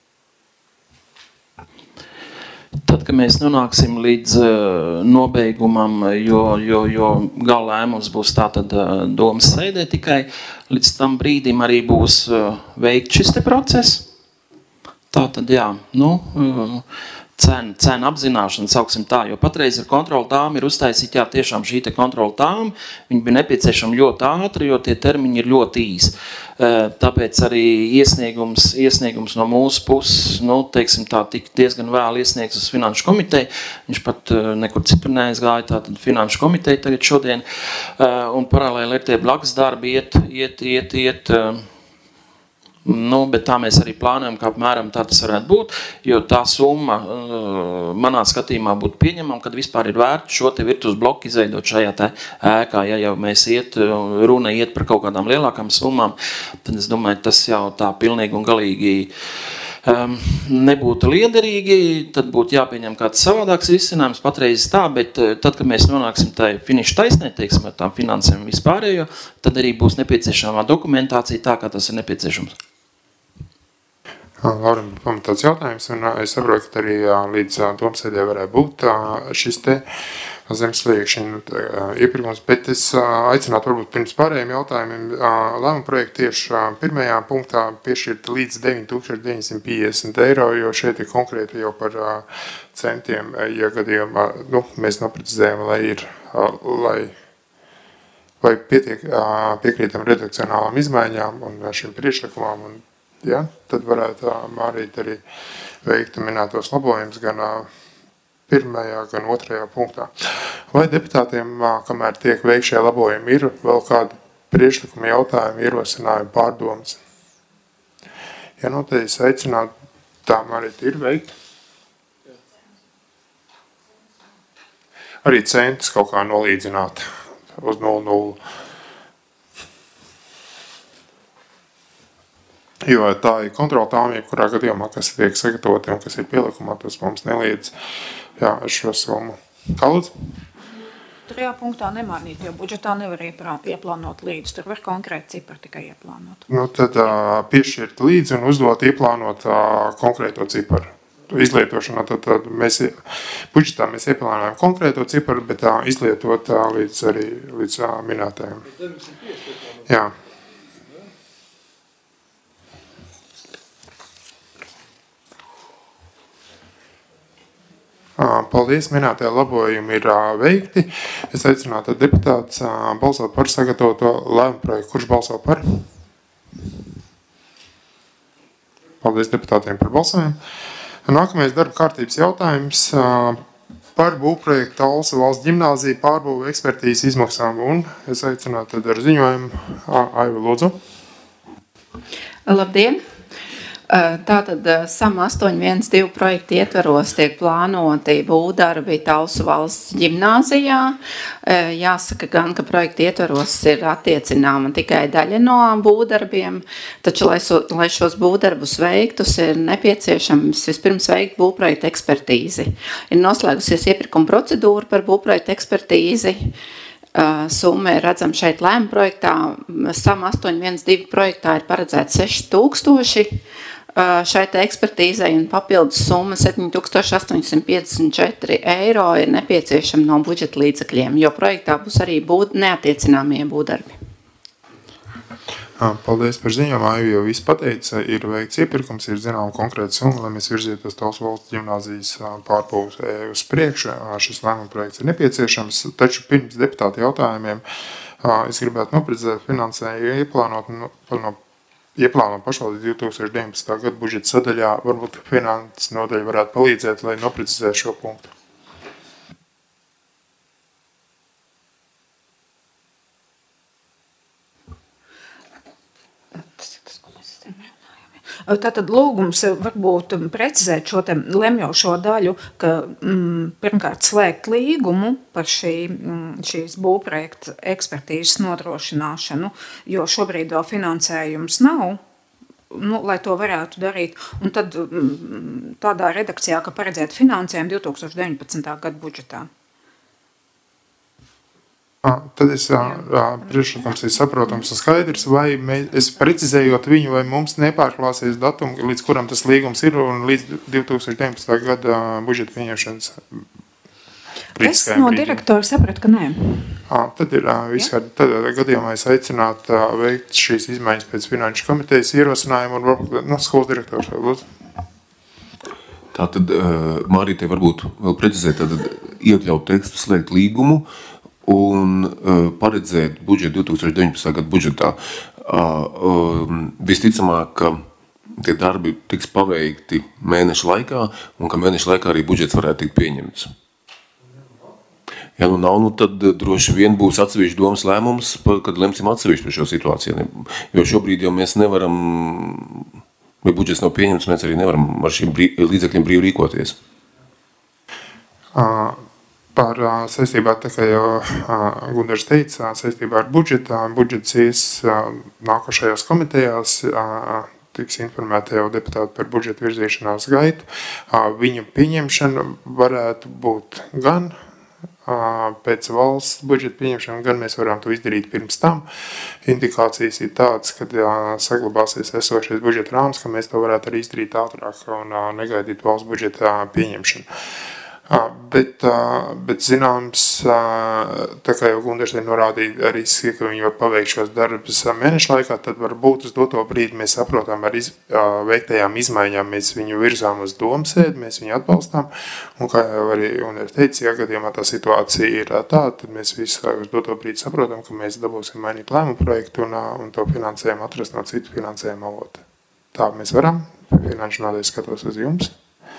Tad, kad mēs nonāksim līdz uh, nobeigumam, jo, jo, jo gala lēmums būs tātad uh, domas sēdē tikai, līdz tam brīdim arī būs uh, veikt šis te process. Tātad, jā, nu, cena, cena apzināšana, sauksim tā, jo patreiz ar kontrolu tām ir uztaisīt, jā, tiešām šī te kontrolu tām, viņi bija nepieciešami ļoti ātri, jo tie termiņi ir ļoti īsi. Tāpēc arī iesniegums, iesniegums no mūsu puses, nu, teiksim tā, tik diezgan vēl iesniegts uz Finanšu komiteju, viņš pat nekur citur neaizgāja, tātad Finanšu komiteja tagad šodien, un paralēli ir tie blakus darbi iet, iet, iet, iet, Nu, bet tā mēs arī plānojam, kā apmēram tā tas varētu būt, jo tā summa manā skatījumā būtu pieņemama, kad vispār ir vērts šo te virtuves bloku izveidot šajā te ēkā. Ja jau mēs iet, runa iet par kaut kādām lielākām summām, tad es domāju, tas jau tā pilnīgi un galīgi um, nebūtu liederīgi, tad būtu jāpieņem kāds savādāks risinājums, patreiz tā, bet tad, kad mēs nonāksim tai finišu taisnē, teiksim, ar tām finansēm vispārējo, tad arī būs nepieciešamā dokumentācija tā, kā tas ir nepieciešams. Laurim, pamatāts jautājums, un es saprotu, ka arī līdz domsēdē varētu būt šis te zemesliekšņu iepirkums, bet es aicinātu varbūt pirms pārējiem jautājumiem lēmuma projektu tieši pirmajā punktā piešķirt līdz deviņi tūkstoši deviņi simti piecdesmit eiro, jo šeit ir konkrēti jau par centiem, ja gadījumā, nu, mēs noprecizējam, lai ir, lai, lai pietiek, piekrītam redakcionālām izmaiņām un šim priekšlikumām, un ja, tad varētu Mārīt arī veikt minētos labojumus gan pirmajā, gan otrajā punktā. Vai deputātiem, kamēr tiek veikt šie labojumi, ir vēl kādi priekšlikumi, jautājumi, ierosinājumi, pārdomas? Ja nu, tad es aicinātu, tā Mārīt ir veikt. Arī centus kaut kā nolīdzināt uz nulle nulle. Jo tā ir kontrola tām, jebkurā gadījumā, kas tiek sagatavoti un kas ir pielikumā, tas mums neliedz, jā, šo summu. Kā lūdzu? Tajā punktā nemainīt, jo budžetā nevar ieplānot līdz, tur var konkrēti cipari tikai ieplānot. Nu, tad uh, piešķirt līdz un uzdot ieplānot uh, konkrēto ciparu. Izlietošanā, tad, tad mēs, budžetā mēs ieplānojam konkrēto ciparu, bet uh, izlietot uh, līdz arī līdz uh, minētajiem. Jā. Paldies, minētie labojumi ir veikti. Es aicinātu deputāts balsot par sagatavoto lēmumu projektu. Kurš balso par? Paldies deputātiem par balsojumu. Nākamais darba kārtības jautājums par būvprojektu Talsu valsts ģimnāzija pārbūvu ekspertīzes izmaksām. Un es aicinātu tad ar ziņojumu Aivu Lūdzu. Labdien! Tātad SAM astoņi viens divi projekta ietveros tiek plānoti būvdarbi Talsu valsts ģimnāzijā. Jāsaka gan, ka projekta ietveros ir attiecināma tikai daļa no būvdarbiem, taču, lai, so, lai šos būvdarbus veiktus, ir nepieciešams vispirms veikt būvprojekta ekspertīzi. Ir noslēgusies iepirkuma procedūra par būvprojekta ekspertīzi. Summa ir redzama šeit lēma projektā. SAM astoņi viens divi projektā ir paredzēts seši tūkstoši šai te ekspertīzei un papildus summa septiņi tūkstoši astoņsimt piecdesmit četri eiro ir nepieciešama no budžeta līdzekļiem, jo projektā būs arī būt, neatiecināmie būvdarbi. Paldies par ziņām, Aivi jau viss pateica, ir veikts iepirkums, ir zināma konkrēta summa, lai mēs virzītos Talsu valsts ģimnāzijas pārbūvē uz priekšu. Šis lēmuma projekts ir nepieciešams, taču pirms deputāti jautājumiem es gribētu noprecizēt finansēju ieplānot no, no ieplānot pašvaldību divi tūkstoši deviņpadsmitā gada budžeta sadaļā. Varbūt finanses nodaļa varētu palīdzēt, lai noprecizētu šo punktu. Tātad lūgums varbūt precizēt šo te lemjošo daļu, ka mm, pirmkārt slēgt līgumu par šī, mm, šīs būvprojekta ekspertīzes nodrošināšanu, jo šobrīd vēl finansējums nav, nu, lai to varētu darīt. Un tad mm, tādā redakcijā, ka paredzēt finansējumu divi tūkstoši deviņpadsmitā gada budžetā. Tad es priekšlikums ir saprotams un skaidrs, vai mēs, es precizējot viņu, vai mums nepārklāsies datumu, līdz kuram tas līgums ir un līdz divi tūkstoši deviņpadsmitā gada budžeta pieņemšanas Es no direktora sapratu, ka nē. Tad ir visādi, tad gadījumā es aicinātu veikt šīs izmaiņas pēc finanšu komitejas ierosinājumu un varbūt no skolas direktors vēl lūdzu. Tātad, Mārītei varbūt vēl precizēt, tad iekļaut tekstu slēgt līgumu un uh, paredzēt budžetu divi tūkstoši deviņpadsmitā gada budžetā. Uh, um, visticamāk, ka tie darbi tiks paveikti mēneša laikā un ka mēneša laikā arī budžets varētu tikt pieņemts. Ja nu nav, nu tad droši vien būs atsevišķi domas lēmums, kad lemsim atsevišķi par šo situāciju. Jo šobrīd jau mēs nevaram, ja budžets nav pieņemts, mēs arī nevaram ar šiem brī, līdzekļiem brīvi rīkoties. Uh. Par saistībā, tā kā jau Gundars teica, saistībā ar budžetu, budžets ies nākošajās komitejās, tiks informēti jau deputāti par budžeta virzīšanās gaitu. Viņu pieņemšana varētu būt gan pēc valsts budžeta pieņemšana, gan mēs varam to izdarīt pirms tam. Indikācijas ir tādas, kad saglabāsies esošais budžeta rāms, ka mēs to varētu arī izdarīt ātrāk un negaidīt valsts budžeta pieņemšanu. Bet, bet zināms, tā kā jau Gundars ir norādīja arī, ka viņi var paveikt šos darbus mēnešu laikā, tad varbūt uz doto brīdi mēs saprotam ar iz, veiktajām izmaiņām, mēs viņu virzām uz domsēdi, mēs viņu atbalstām, un kā jau arī Gundars teica, ja gadījumā tā situācija ir tāda, tad mēs visi uz doto brīdi saprotam, ka mēs dabūsim mainīt lēmumu projektu un, un to finansējumu atrast no citu finansējumu avota. Tā mēs varam, finanšu nodaļa skatos uz jums.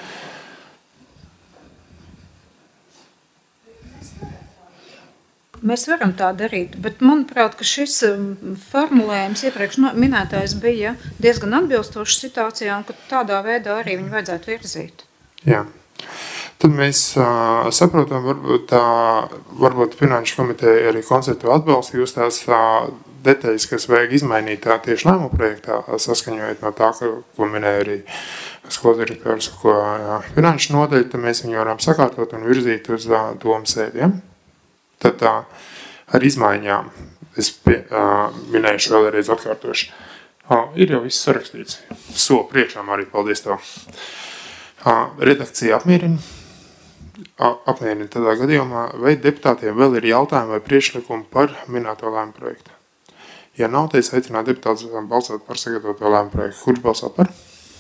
Mēs varam tā darīt, bet manuprāt, ka šis formulējums iepriekš minētājs bija diezgan atbilstošs situācijā un ka tādā veidā arī viņu vajadzētu virzīt. Jā. Tad mēs uh, saprotam, varbūt, uh, varbūt finanšu komiteja arī konceptu atbalsta jūs tās uh, detaļas, kas vajag izmainīt tā tieši lēmumu projektā, saskaņojot no tā, ka, ko minēja arī skolas direktors, ko jā, finanšu nodaļa, tad mēs viņu varam sakārtot un virzīt uz uh, domu sēdi, ja? Tad tā, ar izmaiņām es pie, uh, minējuši vēlreiz atkārtoši. Uh, ir jau viss sarakstīts. So priekšām arī paldies tev. Uh, redakcija apmierina. Uh, apmierina tādā gadījumā, vai deputātiem vēl ir jautājumi vai priekšlikumi par minēto lēmumu projektu. Ja nav, tad es aicinātu deputātus balsot par sagatavoto lēmumu projektu. Kurš balso par?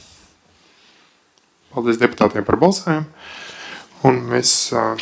Paldies deputātiem par balsājumu. Un mēs... Uh,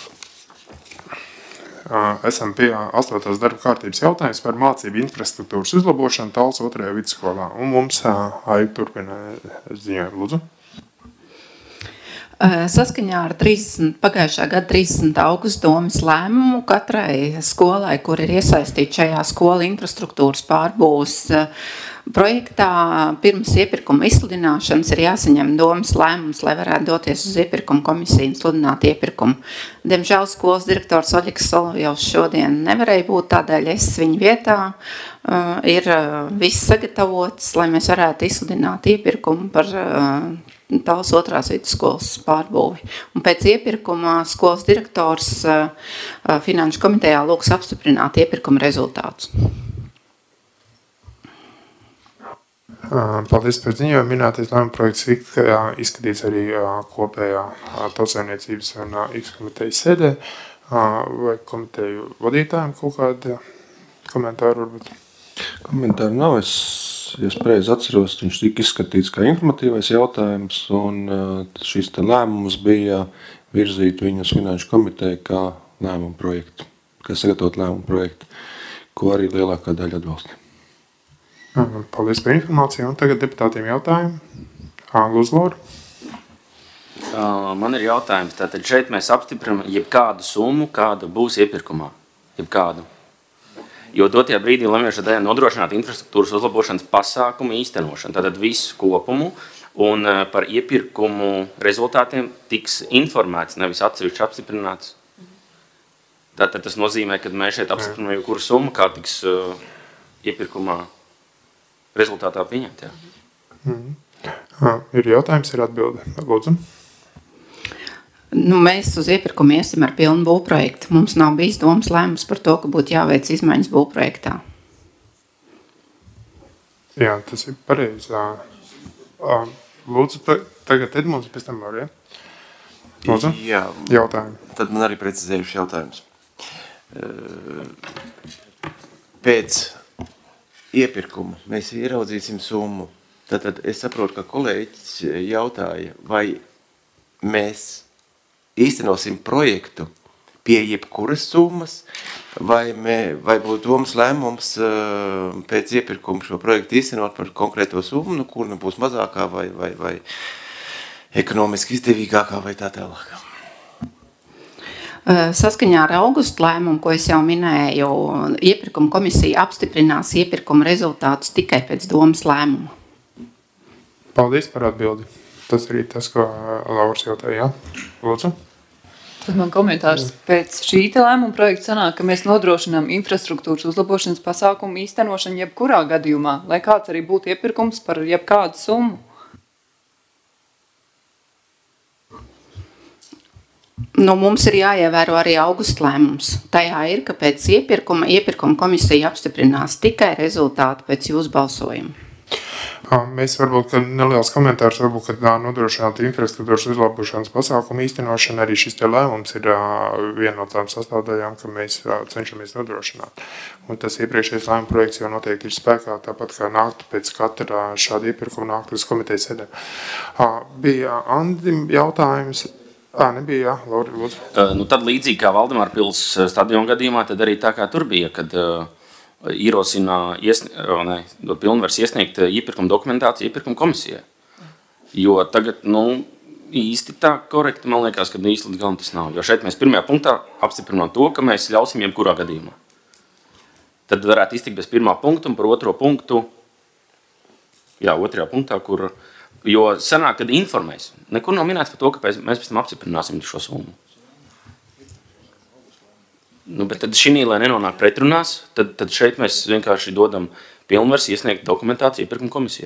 esam pie astotās darba kārtības jautājums par mācību infrastruktūras uzlabošanu Talsu otrajā vidusskolā. Un mums Aiva turpina ziņojumu, lūdzu. Saskaņā ar trīsdesmit, pagājušā gada trīsdesmitā augusta domes lēmumu katrai skolai, kur ir iesaistīta šajā skola infrastruktūras pārbūves projektā, pirms iepirkuma izsludināšanas ir jāsaņem domes lēmums, lai varētu doties uz iepirkuma komisiju un sludināt iepirkumu. Diemžēl skolas direktors Oļegs Solovjovs šodien nevarēja būt, tādēļ es viņu vietā. Uh, ir uh, viss sagatavots, lai mēs varētu izsludināt iepirkumu par uh, Tallas otrās vidusskolas pārbūvi. Un pēc iepirkuma skolas direktors uh, uh, Finanšu komitejā lūgs apstiprināt iepirkuma rezultātus. Paldies par ziņojumu. Minētais lēmuma projekts izskatīts arī kopējā Tautsaimniecības un X komitejas sēdē. Vai komiteju vadītājiem kaut kādi komentāri varbūt? Komentāri nav. Es, ja es pareizi atceros, viņš tika izskatīts kā informatīvais jautājums, un šis te lēmums bija virzīt viņu uz Finanšu komiteju kā lēmumu projektu, kā sagatavot lēmumu projektu, ko arī lielākā daļa atbalsta. Paldies par informāciju, un tagad deputātiem jautājumi. Lūdzu, Lora. Man ir jautājums, tātad šeit mēs apstiprinām jebkādu summu, kāda būs iepirkumā, jebkādu. Jo dotajā brīdī lemjošā daļa nodrošināt infrastruktūras uzlabošanas pasākumu īstenošanu, tātad visu kopumu, un par iepirkumu rezultātiem tiks informēts, nevis atsevišķi apstiprināts. Tātad tas nozīmē, ka mēs šeit apstiprinām jebkuru summu, kā tiks uh, iepirkumā rezultātā pieņemt, jā. Mm. Ah, ir jautājums, ir atbilde. Lūdzu. Nu, mēs uz iepirkumu iesim ar pilnu būvprojektu. Mums nav bijis domas lēmums par to, ka būtu jāveic izmaiņas būvprojektā. Jā, tas ir pareizi. Lūdzu, tagad Edmunds, pēc tam var, ja? Lūdzu, jā, jautājumi. Tad man arī precizējuši jautājums. Pēc iepirkumu mēs ieraudzīsim summu. Tātad es saprotu, ka kolēģis jautāja, vai mēs īstenosim projektu pie jebkuras summas, vai, mē, vai būtu domas lēmums pēc iepirkuma šo projektu īstenot par konkrēto summu, nu, kur nu būs mazākā vai, vai, vai ekonomiski izdevīgākā vai tā tālākā. Saskaņā ar augustu lēmumu, ko es jau minēju, iepirkuma komisija apstiprinās iepirkuma rezultātus tikai pēc domas lēmuma. Paldies par atbildi. Tas arī tas, ko Lauris jautāja. Jā? Lūdzu. Tad man komentārs. Pēc šī te lēmuma projekta sanāk, ka mēs nodrošinām infrastruktūras uzlabošanas pasākumu īstenošanu jebkurā gadījumā, lai kāds arī būtu iepirkums par jebkādu summu. Nu, mums ir jāievēro arī augusta lēmums. Tajā ir, ka pēc iepirkuma, iepirkuma komisija apstiprinās tikai rezultātu pēc jūsu balsojuma. Mēs varbūt, ka neliels komentārs, varbūt, ka nodrošināt infrastruktūras uzlabošanas pasākumu īstenošana, arī šis te lēmums ir viena no tām sastāvdaļām, ka mēs cenšamies nodrošināt. Un tas iepriekšējais lēmuma projekts jau noteikti ir spēkā, tāpat kā nāktu pēc katra šāda iepirkuma nāktu uz komitejas sēdēm. Bija Andim jautājums. Ā, nebija, jā, Lauri, lūdzu. Uh, nu, tad līdzīgi kā Valdemāra pils stadiona gadījumā, tad arī tā kā tur bija, kad uh, ierosina iesnie, uh, ne, pilnvars iesniegt iepirkuma dokumentāciju iepirkuma komisijai. Jo tagad, nu, īsti tā korekti, man liekas, ka īsti līdz galam tas nav. Jo šeit mēs pirmajā punktā apstiprinām to, ka mēs ļausim jebkurā gadījumā. Tad varētu iztikt bez pirmā punkta un par otro punktu, jā, otrajā punktā, kur... Jo sanāk, kad informēs. Nekur nav minēts par to, ka mēs pēc tam apstiprināsim šo summu. Nu, bet tad šī, lai nenonāk pretrunās, tad, tad šeit mēs vienkārši dodam pilnvars iesniegt dokumentāciju iepirkuma komisijai.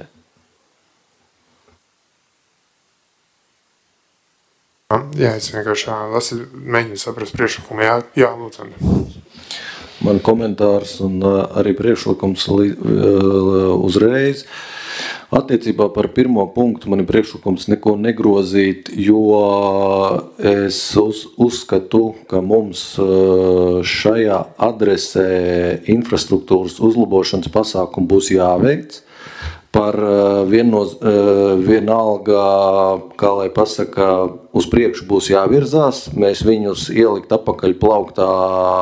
Jā, es vienkārši lasu, mēģinu saprast priekšlikumu. Jā, jā, lūdzu. Man komentārs un arī priekšlikums uzreiz. Attiecībā par pirmo punktu man ir priekšlikums neko negrozīt, jo es uz, uzskatu, ka mums šajā adresē infrastruktūras uzlabošanas pasākumu būs jāveic. Par viennoz, vienalga, kā lai pasaka, uz priekšu būs jāvirzās. Mēs viņus ielikt apakaļ plauktā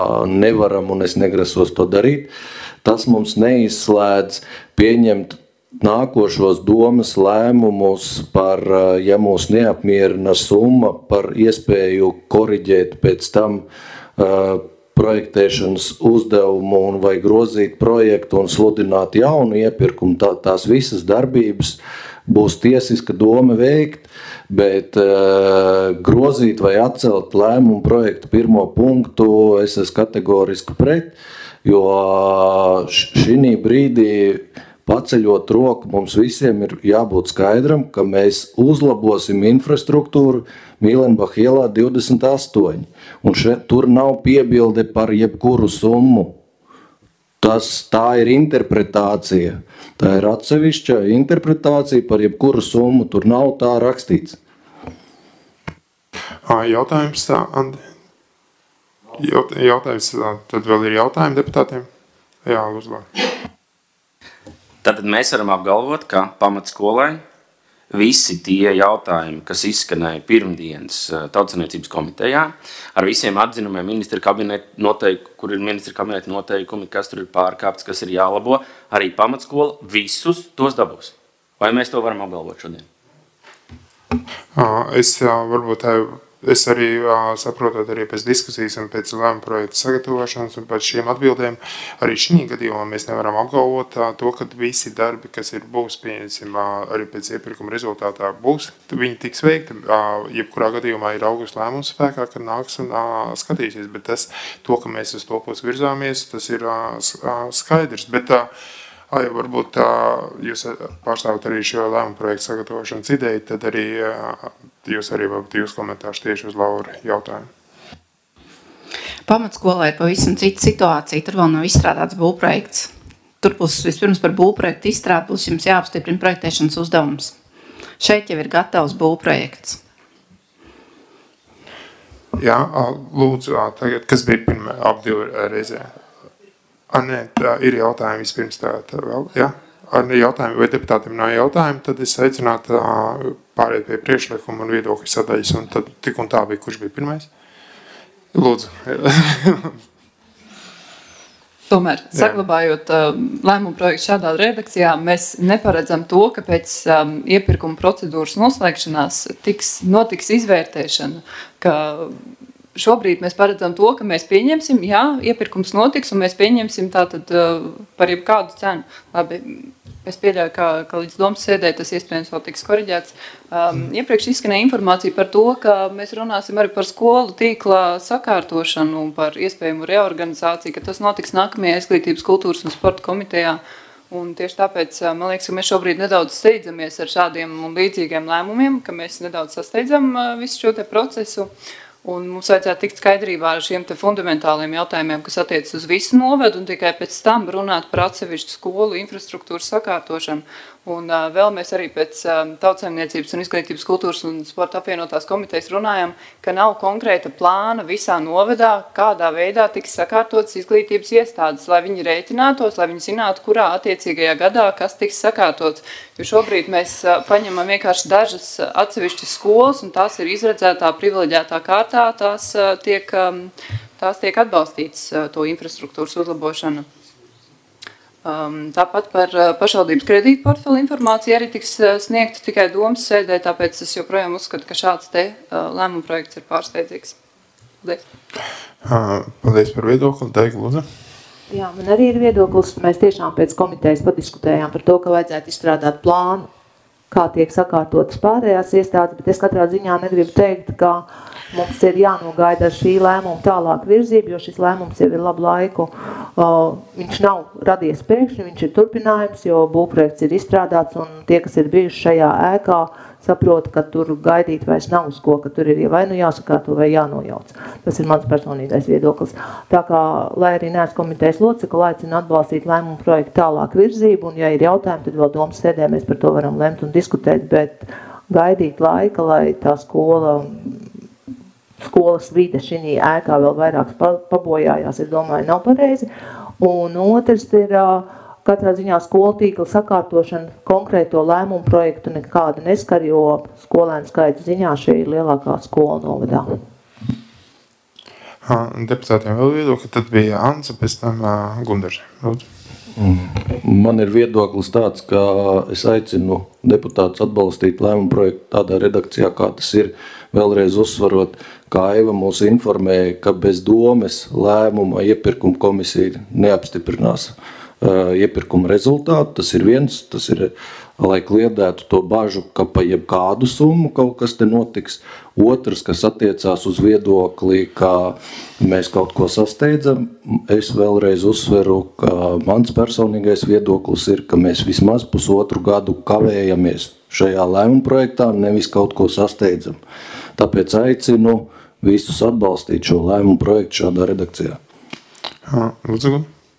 nevaram un es negrasos to darīt. Tas mums neizslēdz pieņemt nākošos domas lēmumus par, ja mūs neapmierina summa, par iespēju koriģēt pēc tam uh, projektēšanas uzdevumu un vai grozīt projektu un sludināt jaunu iepirkumu. Tā, tās visas darbības būs tiesiska doma veikt, bet uh, grozīt vai atcelt lēmumu projektu pirmo punktu es esmu kategoriski pret, jo šī brīdī paceļot roku mums visiem ir jābūt skaidram, ka mēs uzlabosim infrastruktūru Mīlenbach ielā divdesmit astoņi. Un šeit tur nav piebilde par jebkuru summu. Tas, tā ir interpretācija. Tā ir atsevišķa interpretācija par jebkuru summu. Tur nav tā rakstīts. Jautājums, Andi? Jautājums, tad vēl ir jautājumi deputātiem? Jā, lūdzu. Tātad mēs varam apgalvot, ka pamatskolai visi tie jautājumi, kas izskanēja pirmdienas Tautssaimniecības komitejā, ar visiem atzinumiem ministra kabineta noteikumi, kur ir ministra kabineta noteikumi, kas tur ir pārkāpts, kas ir jālabo, arī pamatskola visus tos dabūs. Vai mēs to varam apgalvot šodien? Es varbūt Es arī saprotot arī pēc diskusijas un pēc lēmuma projekta sagatavošanas un pēc šiem atbildēm, arī šī gadījumā mēs nevaram apgalvot to, ka visi darbi, kas ir būs, pieņemsim, arī pēc iepirkuma rezultātā būs, viņi tiks veikti. Jebkurā gadījumā ir augusta lēmums spēkā, kad nāks un skatīsies, bet tas, to, ka mēs uz to pus virzāmies, tas ir skaidrs. Bet, ja varbūt jūs pārstāvat arī šo lēmumu projektu sagatavošanas ideju, tad arī jūs arī varbūt jūs komentārs tieši uz Laura jautājumu. Pamatskolā ir pavisam cita situācija, tur vēl nav izstrādāts būvprojekts. Tur būs vispirms par būvprojektu izstrādi, būs jums jāapstiprina projektēšanas uzdevums. Šeit jau ir gatavs būvprojekts. Jā, lūdzu, tagad, kas bija pirmā ap divu reizē? A, nē, tā ir jautājumi vispirms tā, tā vēl, jā? Ar jautājumi, vai deputātiem nav jautājumi, tad es aicinātu pāriet pie priekšlikuma un viedokļu sadaļas, un tad tik un tā bija, kurš bija pirmais? Lūdzu. Tomēr, saglabājot uh, lēmumu projektu šādā redakcijā, mēs neparedzam to, ka pēc um, iepirkuma procedūras noslēgšanās tiks, notiks izvērtēšana, ka šobrīd mēs paredzam to, ka mēs pieņemsim, jā, iepirkums notiks, un mēs pieņemsim tātad uh, par jebkādu cenu. Labi, es pieļauju, ka, ka līdz domas sēdē tas iespējams vēl tiks koriģēts. Um, iepriekš izskanēja informācija par to, ka mēs runāsim arī par skolu tīkla sakārtošanu un par iespējamu reorganizāciju, ka tas notiks nākamajā izglītības, kultūras un sporta komitejā. Un tieši tāpēc, man liekas, ka mēs šobrīd nedaudz steidzamies ar šādiem un līdzīgiem lēmumiem, ka mēs nedaudz sasteidzam visu šo te procesu. Un mums vajadzētu tikt skaidrībā ar šiem te fundamentāliem jautājumiem, kas attiecas uz visu novedu, un tikai pēc tam runāt par atsevišķu skolu infrastruktūras sakārtošanu. Un uh, vēl mēs arī pēc um, Tautsaimniecības un izglītības, kultūras un sporta apvienotās komitejas runājam, ka nav konkrēta plāna visā novedā, kādā veidā tiks sakārtotas izglītības iestādes, lai viņi rēķinātos, lai viņi zinātu, kurā attiecīgajā gadā, kas tiks sakārtots. Jo šobrīd mēs uh, paņemam vienkārši dažas atsevišķas skolas, un tās ir izredzētā privileģētā kārtā, tās, uh, tiek, um, tās tiek atbalstītas uh, to infrastruktūras uzlabošanu. Um, tāpat par uh, pašvaldības kredītu portfeli informācija arī tiks uh, sniegta tikai domas sēdē, tāpēc es joprojām uzskatu, ka šāds te uh, lēmuma projekts ir pārsteidzīgs. Paldies. Uh, paldies par viedokli, Daiga Lūdzu. Jā, man arī ir viedoklis. Mēs tiešām pēc komitejas padiskutējām par to, ka vajadzētu izstrādāt plānu, kā tiek sakārtotas pārējās iestādes, bet es katrā ziņā negribu teikt, ka mums ir jānogaida ar šī lēmuma tālāk virzību, jo šis lēmums jau ir labu laiku. Uh, viņš nav radies pēkšņi, viņš ir turpinājums, jo būvprojekts ir izstrādāts, un tie, kas ir bijuši šajā ēkā, saprot, ka tur gaidīt vairs nav uz ko, ka tur ir vai nu jāsakārto vai jānojauc. Tas ir mans personīgais viedoklis. Tā kā, lai arī neesmu komitejas locekli, aicinu atbalstīt lēmumu projektu tālāk virzību, un ja ir jautājumi, tad vēl domas sēdē mēs par to varam lemt un diskutēt, bet gaidīt laika, lai tā skola, skolas vide šī ēkā vēl vairāk pabojājās, es domāju, nav pareizi. Un otrs ir katrā ziņā skolu tīkla sakārtošana konkrēto lēmumu projektu nekāda neskar, jo skolēnu skaita ziņā šī ir lielākā skola novadā. Deputātiem vēl viedokļi, tad bija Anca, pēc tam Gundarža. Lūdzu. Man ir viedoklis tāds, ka es aicinu deputātus atbalstīt lēmumu projektu tādā redakcijā, kā tas ir, vēlreiz uzsvarot, kā Eva mūs informēja, ka bez domes lēmuma iepirkuma komisija neapstiprinās uh, iepirkuma rezultātu. Tas ir viens, tas ir, lai kliedētu to bažu, ka pa jebkādu summu kaut kas te notiks. Otrs, kas attiecās uz viedokli, ka mēs kaut ko sasteidzam, es vēlreiz uzsveru, ka mans personīgais viedoklis ir, ka mēs vismaz pusotru gadu kavējamies šajā lēmuma projektā, nevis kaut ko sasteidzam. Tāpēc aicinu visus atbalstīt šo lēmumu projektu šādā redakcijā. Lūdzu.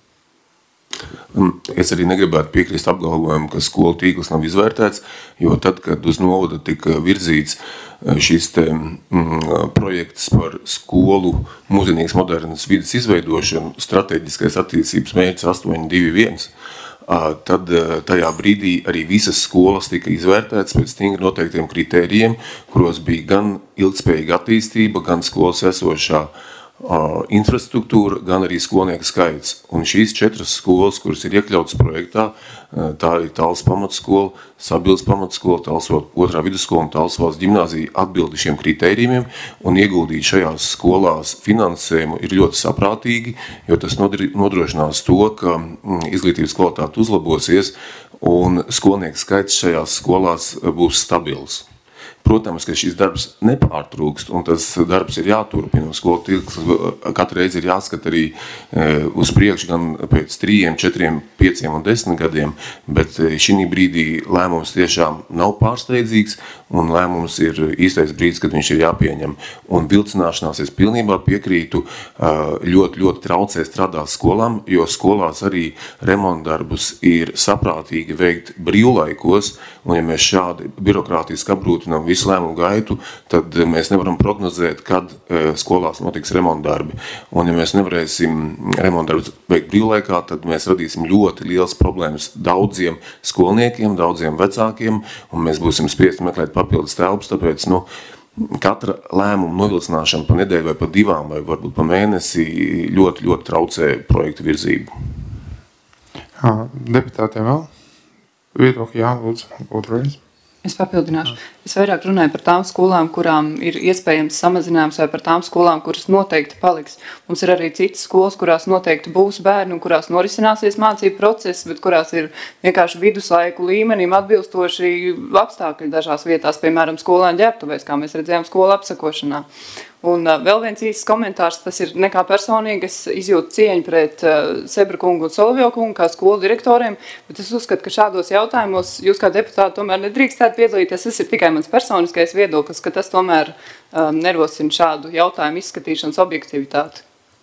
Es arī negribētu piekrist apgalvojumu, ka skolu tīkls nav izvērtēts, jo tad, kad uz novada tika virzīts šis te, mm, projekts par skolu mūsdienīgas modernas vides izveidošanu, strateģiskais attīstības mērķis astoņi divi viens, tad tajā brīdī arī visas skolas tika izvērtētas pēc stingri noteiktiem kritērijiem, kuros bija gan ilgspējīga attīstība, gan skolas esošā infrastruktūra, gan arī skolnieku skaits. Un šīs četras skolas, kuras ir iekļautas projektā, tā ir Tāls pamatskola, Sabils pamatskola, Tāls otrā vidusskola un Tāls valsts ģimnāzija atbildi šiem kritērijiem, un ieguldīt šajās skolās finansējumu ir ļoti saprātīgi, jo tas nodrošinās to, ka izglītības kvalitāte uzlabosies un skolnieku skaits šajās skolās būs stabils. Protams, ka šis darbs nepārtrūkst, un tas darbs ir jāturpina. Skolu tīkls katru reizi ir jāskat arī uz priekšu, gan pēc trījiem, četriem, pieciem un desmit gadiem, bet šī brīdī lēmums tiešām nav pārsteidzīgs, un lēmums ir īstais brīdis, kad viņš ir jāpieņem. Un vilcināšanās es pilnībā piekrītu, ļoti, ļoti traucē strādāt skolām, jo skolās arī remontdarbus ir saprātīgi veikt brīvlaikos, un ja mēs šādi birokrātiski apgrūtinām visu lēmumu gaitu, tad mēs nevaram prognozēt, kad skolās notiks remontdarbi. Un ja mēs nevarēsim remontdarbus veikt brīvlaikā, tad mēs radīsim ļoti liels problēmas daudziem skolniekiem, daudziem vecākiem, un mēs būsim spiesti meklēt papildus telpas, tāpēc, nu, katra lēmuma novilcināšana pa nedēļu vai pa divām vai varbūt pa mēnesi ļoti, ļoti traucē projektu virzību. Deputātiem vēl? Viedokļi, jā, lūdzu, otrais. Es papildināšu. Es vairāk runāju par tām skolām, kurām ir iespējams samazinājums, vai par tām skolām, kuras noteikti paliks. Mums ir arī citas skolas, kurās noteikti būs bērni un kurās norisināsies mācību process, bet kurās ir vienkārši viduslaiku līmenim atbilstoši apstākļi dažās vietās, piemēram, skolēnu ģērbtuvēs, kā mēs redzējām skolu apsakošanā. Un uh, vēl viens īsts komentārs, tas ir nekā personīgi, es izjūtu cieņu pret uh, Sebra kungu un Solovjo kungu kā skolu direktoriem, bet es uzskatu, ka šādos jautājumos jūs kā deputāti tomēr nedrīkstētu piedalīties, tas ir tikai mans personiskais viedoklis, ka tas tomēr um, nerosina šādu jautājumu izskatīšanas objektivitāti.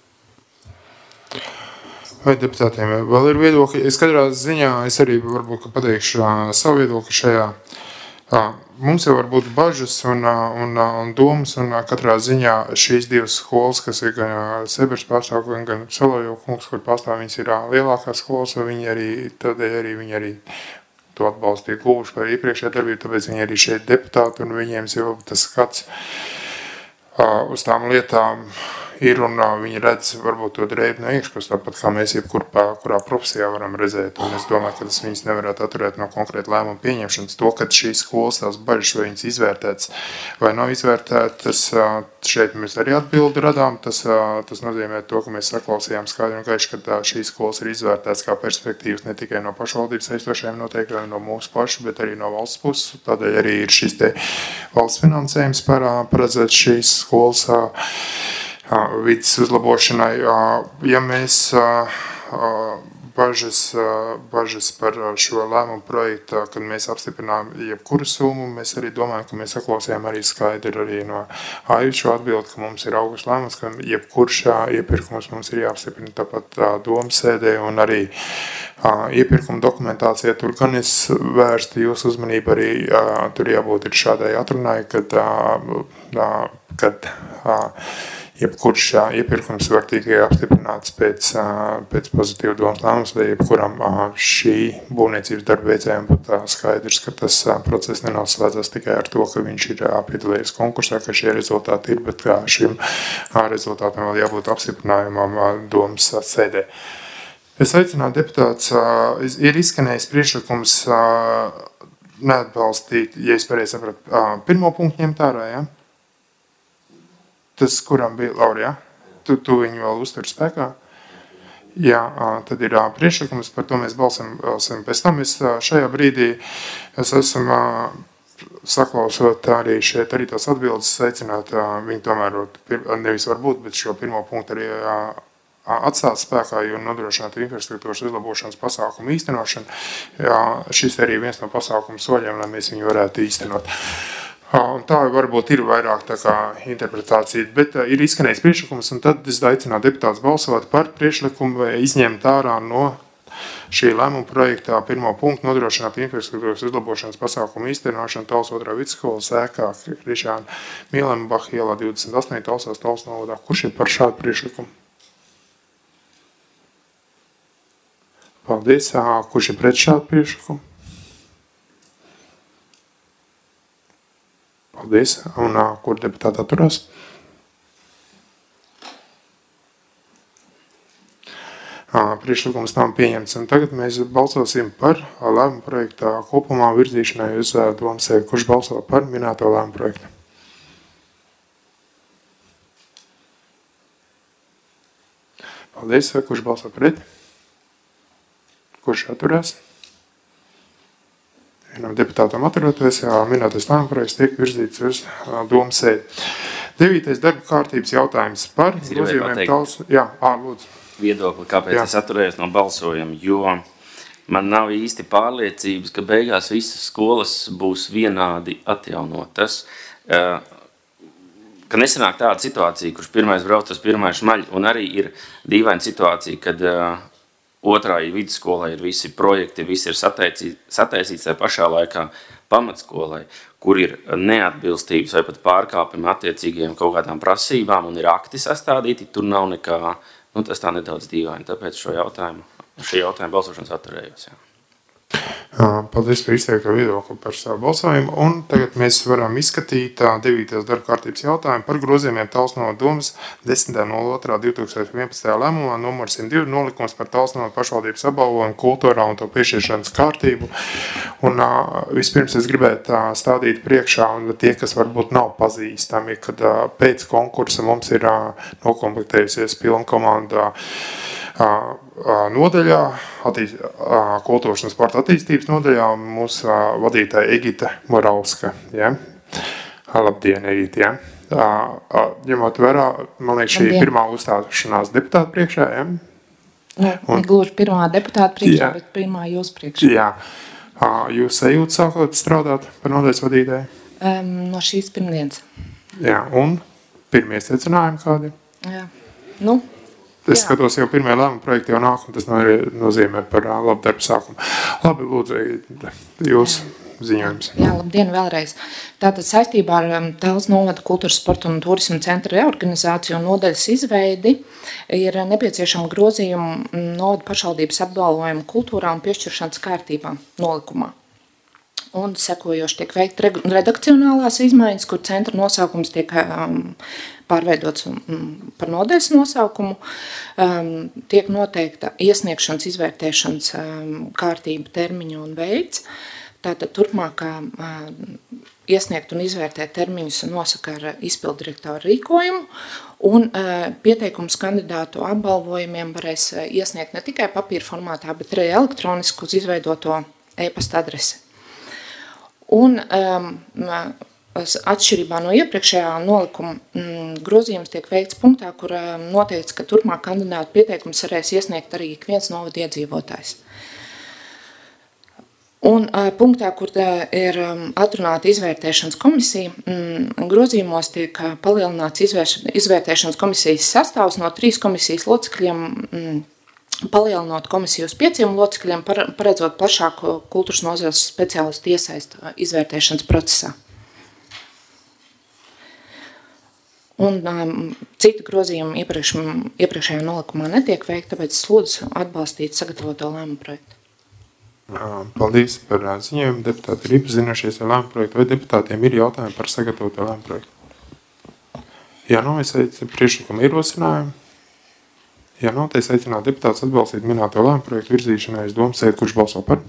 Vai deputātiem vēl ir viedokļi? Es katrā ziņā, es arī varbūt pateikšu uh, savu viedokli šajā. Uh, Mums jau var būt bažas un, un, un domas, un katrā ziņā šīs divas skolas, kas ir gan Sebers pārstāv, gan, gan Solojo kungs, kur pārstāv, viņas ir lielākās skolas, un viņi arī, tādēļ arī, viņi arī to atbalstīja gluži par iepriekšējā darbību, tāpēc viņi arī šeit deputāti, un viņiem jau tas skats uh, uz tām lietām ir, un uh, viņi redz varbūt to drēbi no iekšpus, tāpat kā mēs jebkur kurā profesijā varam redzēt, un es domāju, ka tas viņas nevarētu atturēt no konkrēta lēmuma pieņemšanas. To, ka šīs skolas tās bažas, vai viņas izvērtēts vai nav izvērtētas, uh, šeit mēs arī atbildi radām, tas, uh, tas nozīmē to, ka mēs saklausījām skaidri un gaiši, ka uh, šīs skolas ir izvērtētas kā perspektīvas ne tikai no pašvaldības aizstošajiem noteikumiem, no mūsu pašu, bet arī no valsts puses, tādēļ arī ir šis te valsts finansējums par, uh, paredzēt šīs skolas uh, vidas uzlabošanai. Ja mēs bažas, bažas par šo lēmumu projektu, kad mēs apstiprinām jebkuru summu, mēs arī domājam, ka mēs saklausījām arī skaidri arī no Aivis šo atbildi, ka mums ir augusts lēmums, ka jebkurš iepirkums mums ir jāapstiprina tāpat domas sēdē, un arī iepirkuma dokumentācija tur gan es vērstu jūsu uzmanību arī, tur jābūt ir šādai atrunai, kad, kad jebkurš iepirkums var tikai apstiprināts pēc, pēc pozitīva domas lēmums, vai jebkuram šī būvniecības darba veicējiem būtu skaidrs, ka tas process nenoslēdzas tikai ar to, ka viņš ir piedalījies konkursā, ka šie rezultāti ir, bet šim rezultātam vēl jābūt apstiprinājumam domas sēdē. Es aicinātu deputāts, ir izskanējis priekšlikums neatbalstīt, ja es pareizi sapratu, pirmo punktu ņemt ārā, ja? Tas, kuram bija Laura, ja? Tu, tu viņu vēl uztur spēkā? Jā, tad ir priekšlikums, par to mēs balsam, balsam. Pēc tam es šajā brīdī, es esmu saklausot arī šeit arī tās atbildes, aicināt viņu tomēr, nevis varbūt, bet šo pirmo punktu arī atstāt spēkā, jo nodrošināt infrastruktūras uzlabošanas pasākumu īstenošanu. Jā, šis arī viens no pasākumu soļiem, lai mēs viņu varētu īstenot. Un tā varbūt ir vairāk tā kā interpretācija, bet ir izskanējis priekšlikums, un tad es aicinātu deputātus balsot par priekšlikumu izņemt ārā no šī lēmuma projektā pirmo punktu nodrošināt infrastruktūras uzlabošanas pasākumu īstenošanu Talsu otrā vidusskolas ēkā Krišāna Mīlēnbaha ielā divdesmit astoņi Talsās Talsu novadā. Kurš ir par šādu priekšlikumu? Paldies. Kurš ir pret šādu priekšlikumu? Paldies. Un kur deputāti atturās? Priekšlikums nav pieņemts. Un tagad mēs balsosim par lēmumu projektā kopumā virzīšanai uz Domsēdi. Kurš balso par minēto lēmumu projektu? Paldies. Kurš balso pret? Kurš atturās? Vienam deputātam atturoties, minētais lēmuma projekts tiek virzīts uz Domsēdi. Devītais darba kārtības jautājums par grozījumiem Talsu. Jā, ā, lūdzu. Viedokli, kāpēc Jā. Es atturējos no balsojuma, jo man nav īsti pārliecības, ka beigās visas skolas būs vienādi atjaunotas. Ka nesanāk tāda situācija, kurš pirmais brauc, tas pirmais šmaļ, un arī ir dīvaina situācija, kad otrā vidusskolai ir visi projekti, visi ir sataisīts tajā pašā laikā pamatskolai, kur ir neatbilstības vai pat pārkāpumi attiecīgiem kaut kādām prasībām un ir akti sastādīti, tur nav nekā, nu tas tā nedaudz dīvaini, tāpēc šo jautājumu, šī jautājuma balsošanas atturējos. Jā. Paldies par izteikto viedokli par savu balsojumu, un tagad mēs varam izskatīt devītais darba kārtības jautājumu par grozījumiem Talsu novada domas desmitā nulles otrā divi tūkstoši vienpadsmitajā lēmumā numur simt divi nolikums par Talsu novada pašvaldības apbalvojumu kultūrā un to piešķiršanas kārtību. Un vispirms es gribētu stādīt priekšā, un tie, kas varbūt nav pazīstami, kad pēc konkursa mums ir nokomplektējusies pilna komanda nodaļā, attīst, kultūras un sporta attīstības nodaļā, mūsu vadītāja Egita Moravska. Ja? Labdien, Egita. Ja? Ņemot vērā, man liekas, šī Labdien. Pirmā uzstāšanās deputāta priekšā. Ja? Ne, un, gluži pirmā deputāta priekšā, jā. Bet pirmā jūs priekšā. Jā. Jūs sajūt sākot strādāt par nodaļas vadītāju? Um, no šīs pirmdienas. Jā, un pirmie secinājumi kādi? Jā, nu, Es Jā. skatos, jau pirmie lēmuma projekti jau nāk, un tas nozīmē par labu darbu sākumu. Labi, lūdzu, jūs ziņojums. Jā, labdien vēlreiz. Tātad saistībā ar Talsu novada kultūras, sporta un turisma centra reorganizāciju un nodaļas izveidi ir nepieciešama grozījuma novada pašvaldības apbalvojumu kultūrā un piešķiršanas kārtībā nolikumā. Un sekojoši tiek veikta redakcionālās izmaiņas, kur centra nosaukums tiek um, pārveidots um, par nodaļas nosaukumu, um, tiek noteikta iesniegšanas, izvērtēšanas um, kārtība, termiņu un veids. Tātad turpmākā um, iesniegt un izvērtēt termiņus nosaka ar izpildu direktoru rīkojumu, un uh, pieteikums kandidātu apbalvojumiem varēs uh, iesniegt ne tikai papīra formātā, bet arī elektroniski uz izveidoto e-pasta adresi. Un um, atšķirībā no iepriekšējā nolikuma um, grozījums tiek veikts punktā, kur um, noteikts, ka turpmāk kandidātu pieteikums varēs iesniegt arī ik viens novada iedzīvotājs. Un uh, punktā, kur uh, ir um, atrunāta izvērtēšanas komisija, um, grozījumos tiek uh, palielināts izvērš, izvērtēšanas komisijas sastāvs no trīs komisijas locekļiem, um, palielinot komisiju uz pieciem locekļiem, paredzot plašāku kultūras nozares speciālistu iesaistu izvērtēšanas procesā. Un um, citu grozījumu iepriekš, iepriekšējā nolikumā netiek veikta, tāpēc lūdzu atbalstīt sagatavoto lēmumu projektu. Paldies par ziņojumu. Deputāti ir iepazinušies ar lēmumu projektu. Vai deputātiem ir jautājumi par sagatavoto lēmumu projektu? Jā, nu, es veicu priekšlikumu ierosinājumu. Ja nav, tad es aicinātu deputātus atbalstīt minēto lēmumu projektu virzīšanai uz domu sēdi, kurš balso par.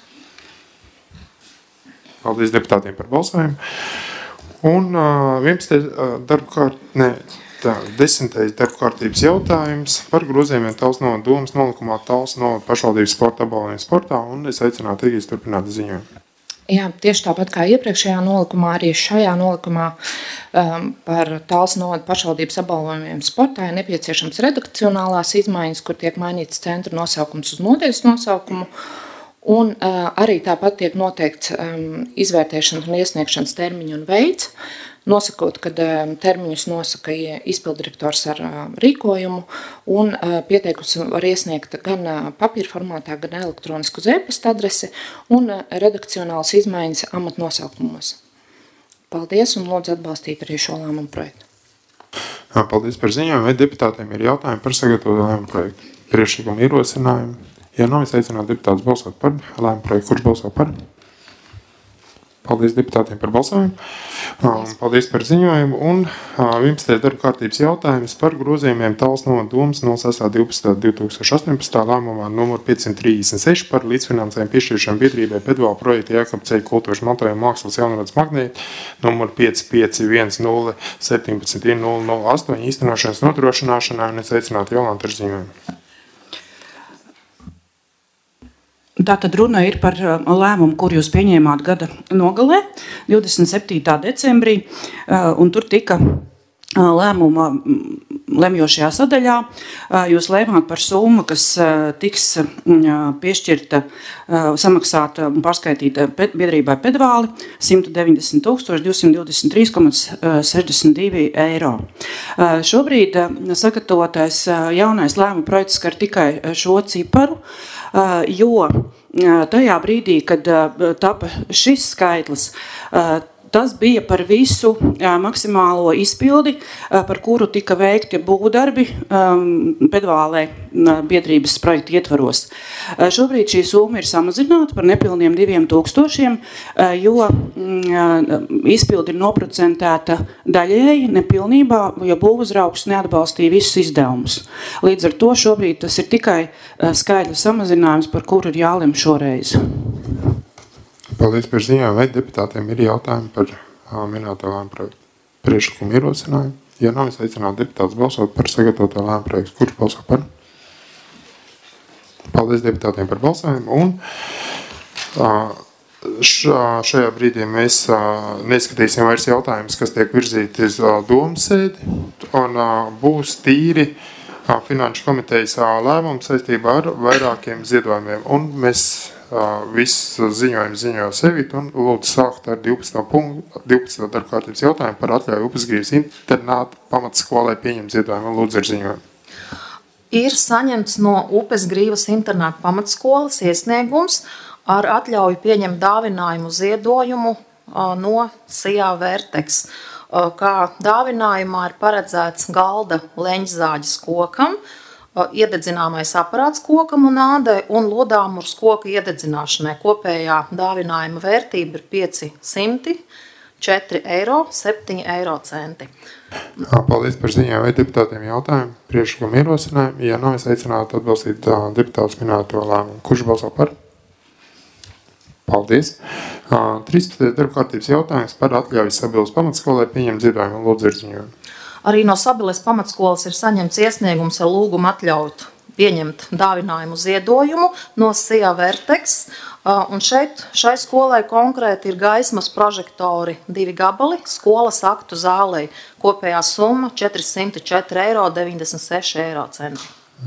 Paldies deputātiem par balsojumu. Un uh, vienpadsmitais uh, darba kārt, ne, tā, desmitais darba kārtības jautājums par grozījumiem Talsu novada domas nolikumā Talsu novada pašvaldības sporta apbalvojumu sportā, un es aicinātu Igijas turpināt ziņojumu. Jā, tieši tāpat kā iepriekšējā nolikumā, arī šajā nolikumā um, par Talsu novada pašvaldības apbalvojumiem sportā ir nepieciešams redakcionālās izmaiņas, kur tiek mainīts centra nosaukums uz nodaļas nosaukumu. Un uh, arī tāpat tiek noteikts um, izvērtēšanas un iesniegšanas termiņu un veids, nosakot, kad um, termiņus nosaka izpildirektors ar uh, rīkojumu, un uh, pieteikums var iesniegt gan uh, papīra formātā, gan elektronisku uz e-pasta adresi, un uh, redakcionālas izmaiņas amatnosaukumos. Paldies un lūdzu atbalstīt arī šo lēmumu projektu. Paldies par ziņojumu. Vai deputātiem ir jautājumi par sagatavotu lēmumu projektu? Priekšlikumu ierosinājumu? Ja nav, es aicinātu deputātus balsot par lēmumu projektu. Kurš balso par? Paldies deputātiem par balsojumu. Paldies, Paldies par ziņojumu. Un vienpadsmitais darba kārtības jautājums par grozījumiem Talsu novada domas no sestā divpadsmitā divā tūkstošā astoņpadsmitā lēmumā numur piecsimt trīsdesmit seši par līdzfinansējumu piešķiršanu biedrībai Pedvāla projekta Jākapceļa kultūras mantojuma mākslas jaunradas magnēti numur pieci pieci viens nulle septiņpadsmit nulle nulle astoņi īstenošanas nodrošināšanai, un es aicinātu Jolantu ar ziņojumu. Tātad runa ir par lēmumu, kur jūs pieņēmāt gada nogalē, divdesmit septītā decembrī, un tur tika lēmuma lemjošajā sadaļā. Jūs lēmāt par summu, kas tiks piešķirta, samaksāta un pārskaitīta biedrībai Pedvāli simt deviņdesmit tūkstoši divsimt divdesmit trīs komats sešdesmit divi eiro. Šobrīd sagatavotais jaunais lēmuma projekts skar tikai šo ciparu, jo tajā brīdī, kad tapa šis skaitlis, tas bija par visu maksimālo izpildi, par kuru tika veikti būvdarbi Pedvālē biedrības projekta ietvaros. Šobrīd šī summa ir samazināta par nepilniem diviem tūkstošiem, jo izpildi ir noprocentēta daļēji, nepilnībā, jo būvuzraugs neatbalstīja visus izdevumus. Līdz ar to šobrīd tas ir tikai skaidrs samazinājums, par kuru ir jālem šoreiz. Paldies par ziņojumu. Vai deputātiem ir jautājumi par uh, minēto lēmumu projektu? Priekšlikumu ierosinājumu? Ja nav, es aicinātu deputātus balsot par sagatavoto lēmumu projektu. Kurš balso par? Paldies deputātiem par balsojumu. Un uh, šā, šajā brīdī mēs uh, neskatīsim vairs jautājumus, kas tiek virzīti uz uh, domas sēdi, un uh, būs tīri uh, finanšu komitejas uh, lēmums saistībā ar vairākiem ziedojumiem. Un mēs Uh, viss ziņojums ziņo sevi, un lūdzu sākt ar divpadsmito darba kārtības jautājumu par atļauju Upesgrīvas internāta pamatskolai pieņemt ziedojumu. Lūdzu ar ziņojumu. Ir saņemts no Upesgrīvas internāta pamatskolas iesniegums ar atļauju pieņemt dāvinājumu ziedojumu uh, no Sijā Vertex. Uh, kā dāvinājumā ir paredzēts galda leņķzāģis kokam, iededzināmais aparāts kokam un ādai un lodāmurs koka iededzināšanai. Kopējā dāvinājuma vērtība ir piecsimt četri eiro septiņi eiro centi. Paldies par ziņām. Vai deputātiem jautājumi? Priekšlikumu ierosinājumu? Ja nav, es aicinātu atbalstīt deputātus minēto lēmumu. Kurš balso par? Paldies. trīspadsmitais darba kārtības jautājums par atļauju Sabilas pamatskolai pieņemt ziedojumu. Lūdzu ar ziņojumu. Arī no Sabiles pamatskolas ir saņemts iesniegums ar lūgumu atļaut pieņemt dāvinājumu ziedojumu no Sijā Vertex. Un šeit šai skolai konkrēti ir gaismas prožektori divi gabali skolas aktu zālei. Kopējā summa četrsimt četri eiro deviņdesmit seši eiro centi.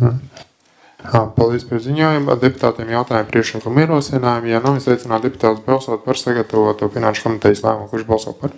Paldies par ziņojumu. Deputātiem jautājumu priekšlikumu ierosinājumu. Ja nav, es aicinātu deputātus balsot par sagatavoto finanšu komitejas lēmumu. Kurš balso par?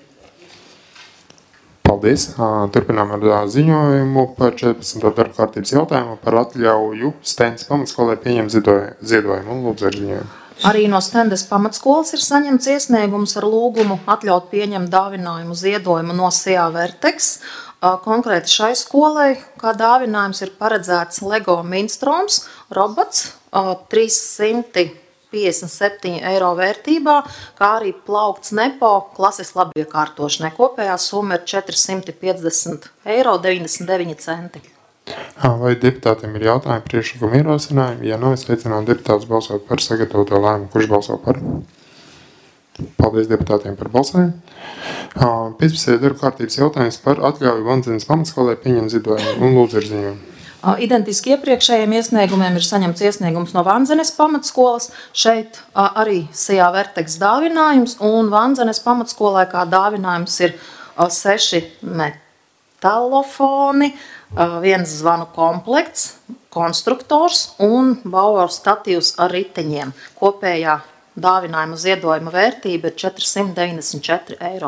Paldies. Turpinām ar ziņojumu par četrpadsmito darba kārtības jautājumu par atļauju Stendes pamatskolai pieņemt ziedojumu. Lūdzu ar ziņojumu. Arī no Stendes pamatskolas ir saņemts iesniegums ar lūgumu atļaut pieņemt dāvinājumu ziedojumu no Sijā Vertex. Konkrēti šai skolai, kā dāvinājums ir paredzēts Lego Minstroms robots trīssimt piecdesmit septiņi eiro vērtībā, kā arī plaukts Nepo klases labiekārtošanai. Kopējā summa ir četrsimt piecdesmit eiro deviņdesmit deviņi centi. Vai deputātiem ir jautājumi, priekšlikumi, ierosinājumi? Ja nav, es aicinātu deputātus balsot par sagatavoto lēmumu. Kurš balso par? Paldies deputātiem par balsojumu. piecpadsmitais darba kārtības jautājums par atļauju Vanzenes pamatskolē pieņemt zidojumu un lūdzu ar ziņojumu. Identiski iepriekšējiem iesniegumiem ir saņemts iesniegums no Vanzenes pamatskolas. Šeit arī Sijā Verteks dāvinājums, un Vanzenes pamatskolē kā dāvinājums ir seši metalofoni, viens zvanu komplekts, konstruktors un Bauer statīvs ar riteņiem. Kopējā dāvinājuma ziedojuma vērtība ir četri simti deviņdesmit četri eiro.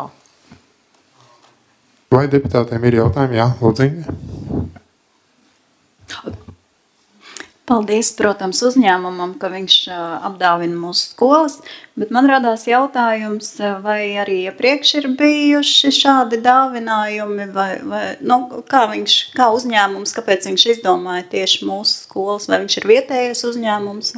Vai deputātiem ir jautājumi? Jā, lūdzu. Paldies, protams, uzņēmumam, ka viņš apdāvina mūsu skolas, bet man radās jautājums, vai arī iepriekš ir bijuši šādi dāvinājumi, vai, vai nu, kā, viņš, kā uzņēmums, kāpēc viņš izdomāja tieši mūsu skolas, vai viņš ir vietējais uzņēmums?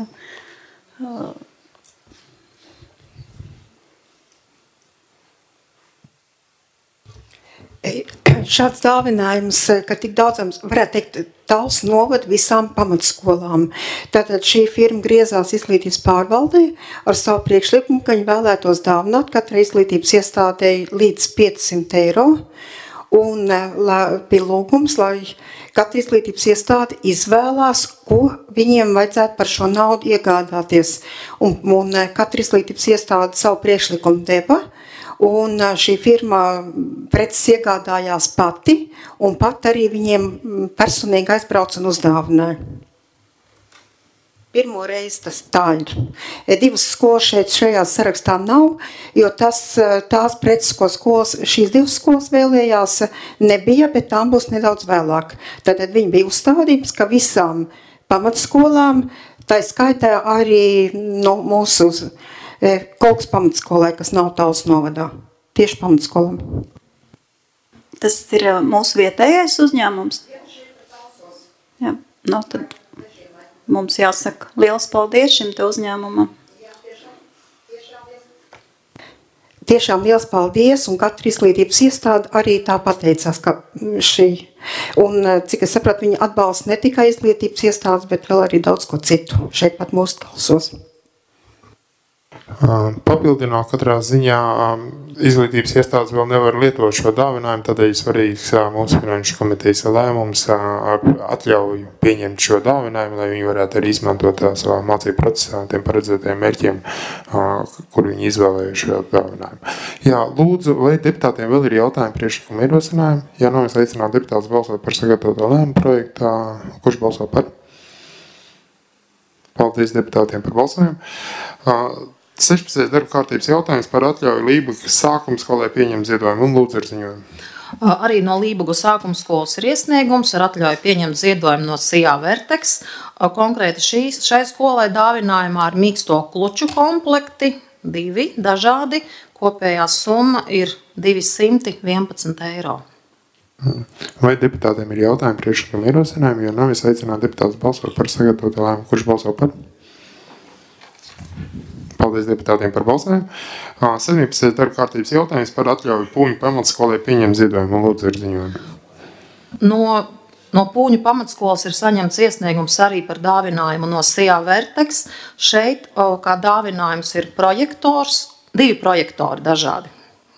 Šāds dāvinājums, ka tik daudzam, varētu teikt, Talsu novada visām pamatskolām. Tātad šī firma griezās izglītības pārvaldē ar savu priekšlikumu, ka viņi vēlētos dāvināt katrai izglītības iestādēji līdz piecsimt eiro. Un bija lūgums, lai katra izglītības iestāde izvēlās, ko viņiem vajadzētu par šo naudu iegādāties. Un, un katra izglītības iestāde savu priekšlikumu deva. Un šī firma preces iegādājās pati, un pat arī viņiem personīgi aizbrauca un uzdāvināja. Pirmo reizi tas tā ir. Divas skolas šeit šajā sarakstā nav, jo tas, tās preces, ko skolas, šīs divas skolas vēlējās, nebija, bet tām būs nedaudz vēlāk. Tad viņi bija uzstādījums, ka visām pamatskolām, tā skaitā arī no mūsu Kolkas pamatskolē, kas nav Talsu novadā. Tieši pamatskolām. Tas ir mūsu vietējais uzņēmums? Jā, no tad mums jāsaka liels paldies šim te uzņēmumam. Tiešām liels paldies, un katra izglītības iestāde arī tā pateicās, ka šī, un cik es sapratu, viņi atbalsta ne tikai izglītības iestādes, bet vēl arī daudz ko citu šeit pat mūsu Talsos. Papildinot katrā ziņā izglītības iestādes vēl nevar lietot šo dāvinājumu, tādēļ svarīgs mūsu finanšu komitejas lēmums atļauju pieņemt šo dāvinājumu, lai viņi varētu arī izmantot savā mācību procesā tiem paredzētajiem mērķiem, kur viņi izvēlējuši šo dāvinājumu. Jā, lūdzu, vai deputātiem vēl ir jautājumi, priekšlikumi, ierosinājumi? Ja nav, es aicinātu deputātus balsot par sagatavoto lēmumu projektā. Kurš balso par? Paldies deputātiem par balsojumu. sešpadsmitais darba kārtības jautājums par atļauju Lībugas sākuma skolai pieņemt ziedojumu un lūdzu ar ziņojumu. Arī no Lībugas sākuma skolas ir iesniegums ar atļauju pieņemt ziedojumu no Sijā Verteks. Konkrēti šī, šai skolai dāvinājumā ar mīksto kluču komplekti, divi dažādi, kopējā summa ir divi simti vienpadsmit eiro. Vai deputātiem ir jautājumi, priekšlikumi, ierosinājumi, jo nav, es aicinātu deputātus balsot par sagatavotu lēmumu. Kurš balso par? Paldies deputātiem par balsojumu. sedempadsmitais darba kārtības jautājums par atļauju Pūņu pamatskolai pieņemt ziedojumu un lūdzu ar ziņojumu. No, no Pūņu pamatskolas ir saņemts iesniegums arī par dāvinājumu no Sijā Verteks. Šeit kā dāvinājums ir projektors, divi projektori dažādi.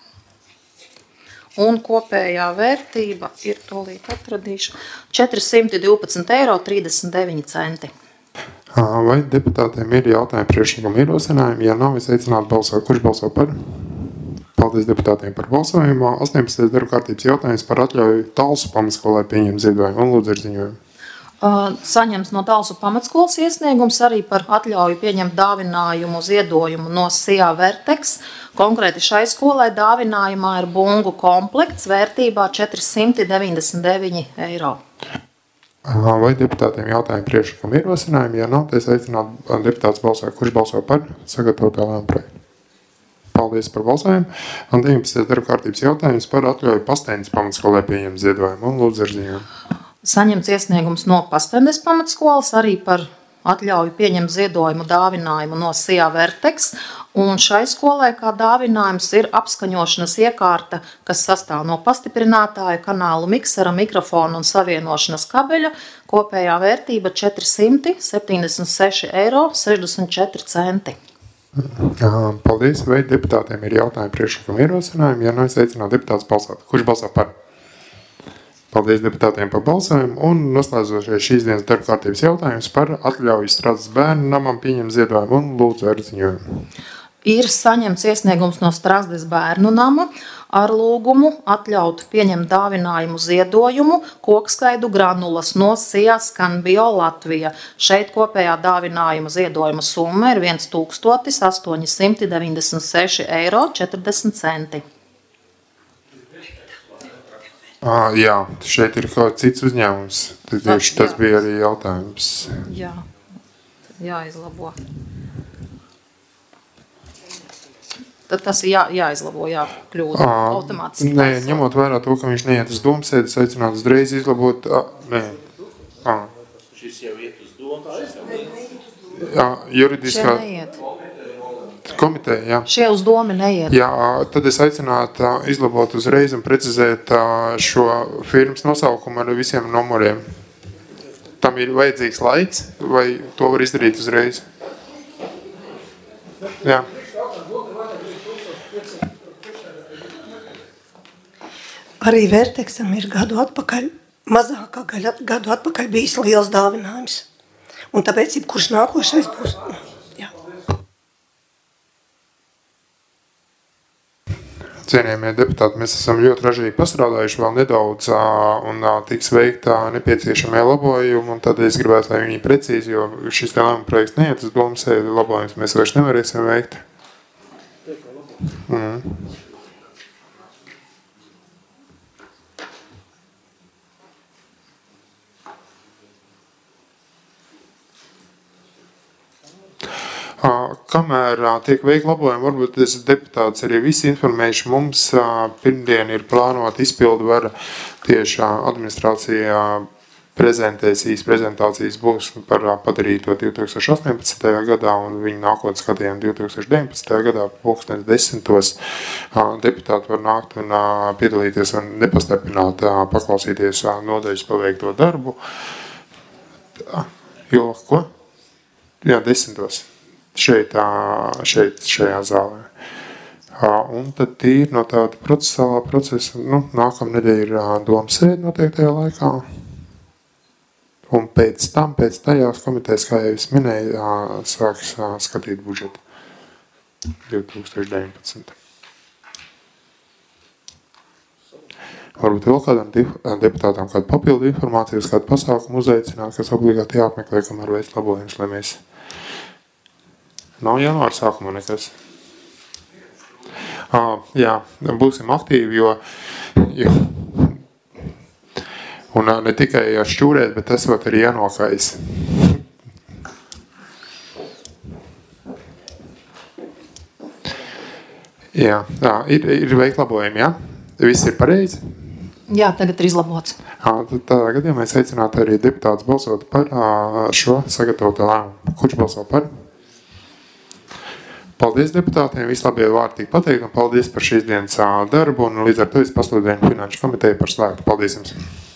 Un kopējā vērtība ir, tolīt atradīšu, četri simti divpadsmit eiro trīsdesmit deviņi centi. Vai deputātiem ir jautājumi, priekšlikumi, ierosinājumi? Ja nav, es aicinātu balsot. Kurš balso par? Paldies deputātiem par balsojumu. astoņpadsmitais darba kārtības jautājums par atļauju Talsu pamatskolai pieņemt ziedojumu un lūdzu ar ziņojumu. Saņems no Talsu pamatskolas iesniegums arī par atļauju pieņemt dāvinājumu ziedojumu no Sijā Verteks. Konkrēti šai skolai dāvinājumā ir bungu komplekts vērtībā četri simti deviņdesmit deviņi eiro. Vai deputātiem jautājumi, priekšlikumi, ierosinājumi? Ja nav, tad es aicinātu deputātus balsot. Kurš balso par sagatavotā lēmuma projektu? Paldies par balsojumu. Un deviņpadsmitais darba kārtības jautājums par atļauju Pastēnes pamatskolai pieņemt ziedojumu un lūdzu ar ziņojumu. Saņemts iesniegums no Pastendes pamatskolas arī par atļauju pieņemt ziedojumu dāvinājumu no Sijā Vertex, un šai skolai kā dāvinājums ir apskaņošanas iekārta, kas sastāv no pastiprinātāja, kanālu miksera, mikrofona un savienošanas kabeļa, kopējā vērtība četri simti septiņdesmit seši eiro sešdesmit četri centi. Paldies, vai deputātiem ir jautājumi, priekšlikumi, ierosinājumi? Ja nav, es aicinātu deputātus balsot. Kurš balso par? Paldies deputātiem par balsojumu un noslēdzošais šīs dienas darba kārtības jautājums par atļauju Strazdas bērnu namam pieņemt ziedojumu un lūdzu ar ziņojumu. Ir saņemts iesniegums no Strazdas bērnu nama ar lūgumu atļaut pieņemt dāvinājumu ziedojumu kokskaidu granulas no Sijā Skanbio Latvija. Šeit kopējā dāvinājuma ziedojuma summa ir viens tūkstotis astoņi simti deviņdesmit seši eiro četrdesmit centi. À, jā, šeit ir kaut cits uzņēmums. Tieši tas bija arī jautājums. Jā, jāizlabo. Tad tas ir jā, jāizlabo, jā, kļūda automātiski. Nē, ņemot vērā to, ka viņš neiet uz domsēdes, aicināt uzreiz izlabot. À, nē. À. Šis jau iet uz domu. Jā, juridiskā komiteja, jā. Šie uz domi neiet. Jā, tad es aicinātu izlabot uzreiz un precizēt šo firmas nosaukumu ar visiem numuriem. Tam ir vajadzīgs laiks, vai to var izdarīt uzreiz? Jā. Arī Vertexam ir gadu atpakaļ, mazākā gadu atpakaļ bijis liels dāvinājums. Un tāpēc, kurš nākošais būs, jā. Cienījamie deputāti, mēs esam ļoti ražīgi pastrādājuši vēl nedaudz un tiks veikta nepieciešamie labojumi, un tad es gribētu, lai viņi precīzi, jo šis te lēmuma projekts neiet uz domsēdi, labojums mēs vairs nevarēsim veikt. Mm. Kamēr tiek veikti labojumi, varbūt es deputāts arī visi informējuši, mums pirmdien ir plānota izpildu vara tieši administrācijā prezentēs, īsti prezentācijas būs par padarīto divi tūkstoši astoņpadsmitajā gadā un viņu nākotnes skatījumu divi tūkstoši deviņpadsmitajā gadā pulkstens desmitos deputāti var nākt un piedalīties un nepastarpināt, paklausīties nodaļas paveikto darbu. Jo, ko? Jā, desmitos. Šeit, šeit, šajā zālē. Un tad tīri no tāda procesuālā procesa, nu, nākamnedēļ ir domsēde noteiktajā laikā. Un pēc tam, pēc tajās komitejas, kā jau es minēju, sāks skatīt budžetu divi tūkstoši deviņpadsmit. Varbūt vēl kādam deputātām kādu papildu informāciju, kādu pasākumu uzaicināt, kas obligāti jāapmeklē, kamēr veids labojums, lai mēs nav janvāra sākumā nekas. À, jā, būsim aktīvi, jo, jo un ne tikai šķūrēt, bet tas vat arī jānokais. Jā, jā ir, ir veikt labojumi, jā? Viss ir pareizi? Jā, tagad ir izlabots. À, tādā gadījumā mēs aicinātu arī deputātus balsot par šo sagatavotu lēmumu. Kurš balso par? Paldies deputātiem, visi labie vārdi tika pateikt un paldies par šīs dienas darbu un līdz ar to es pasludinu Finanšu komiteju par slēgtu. Paldies jums!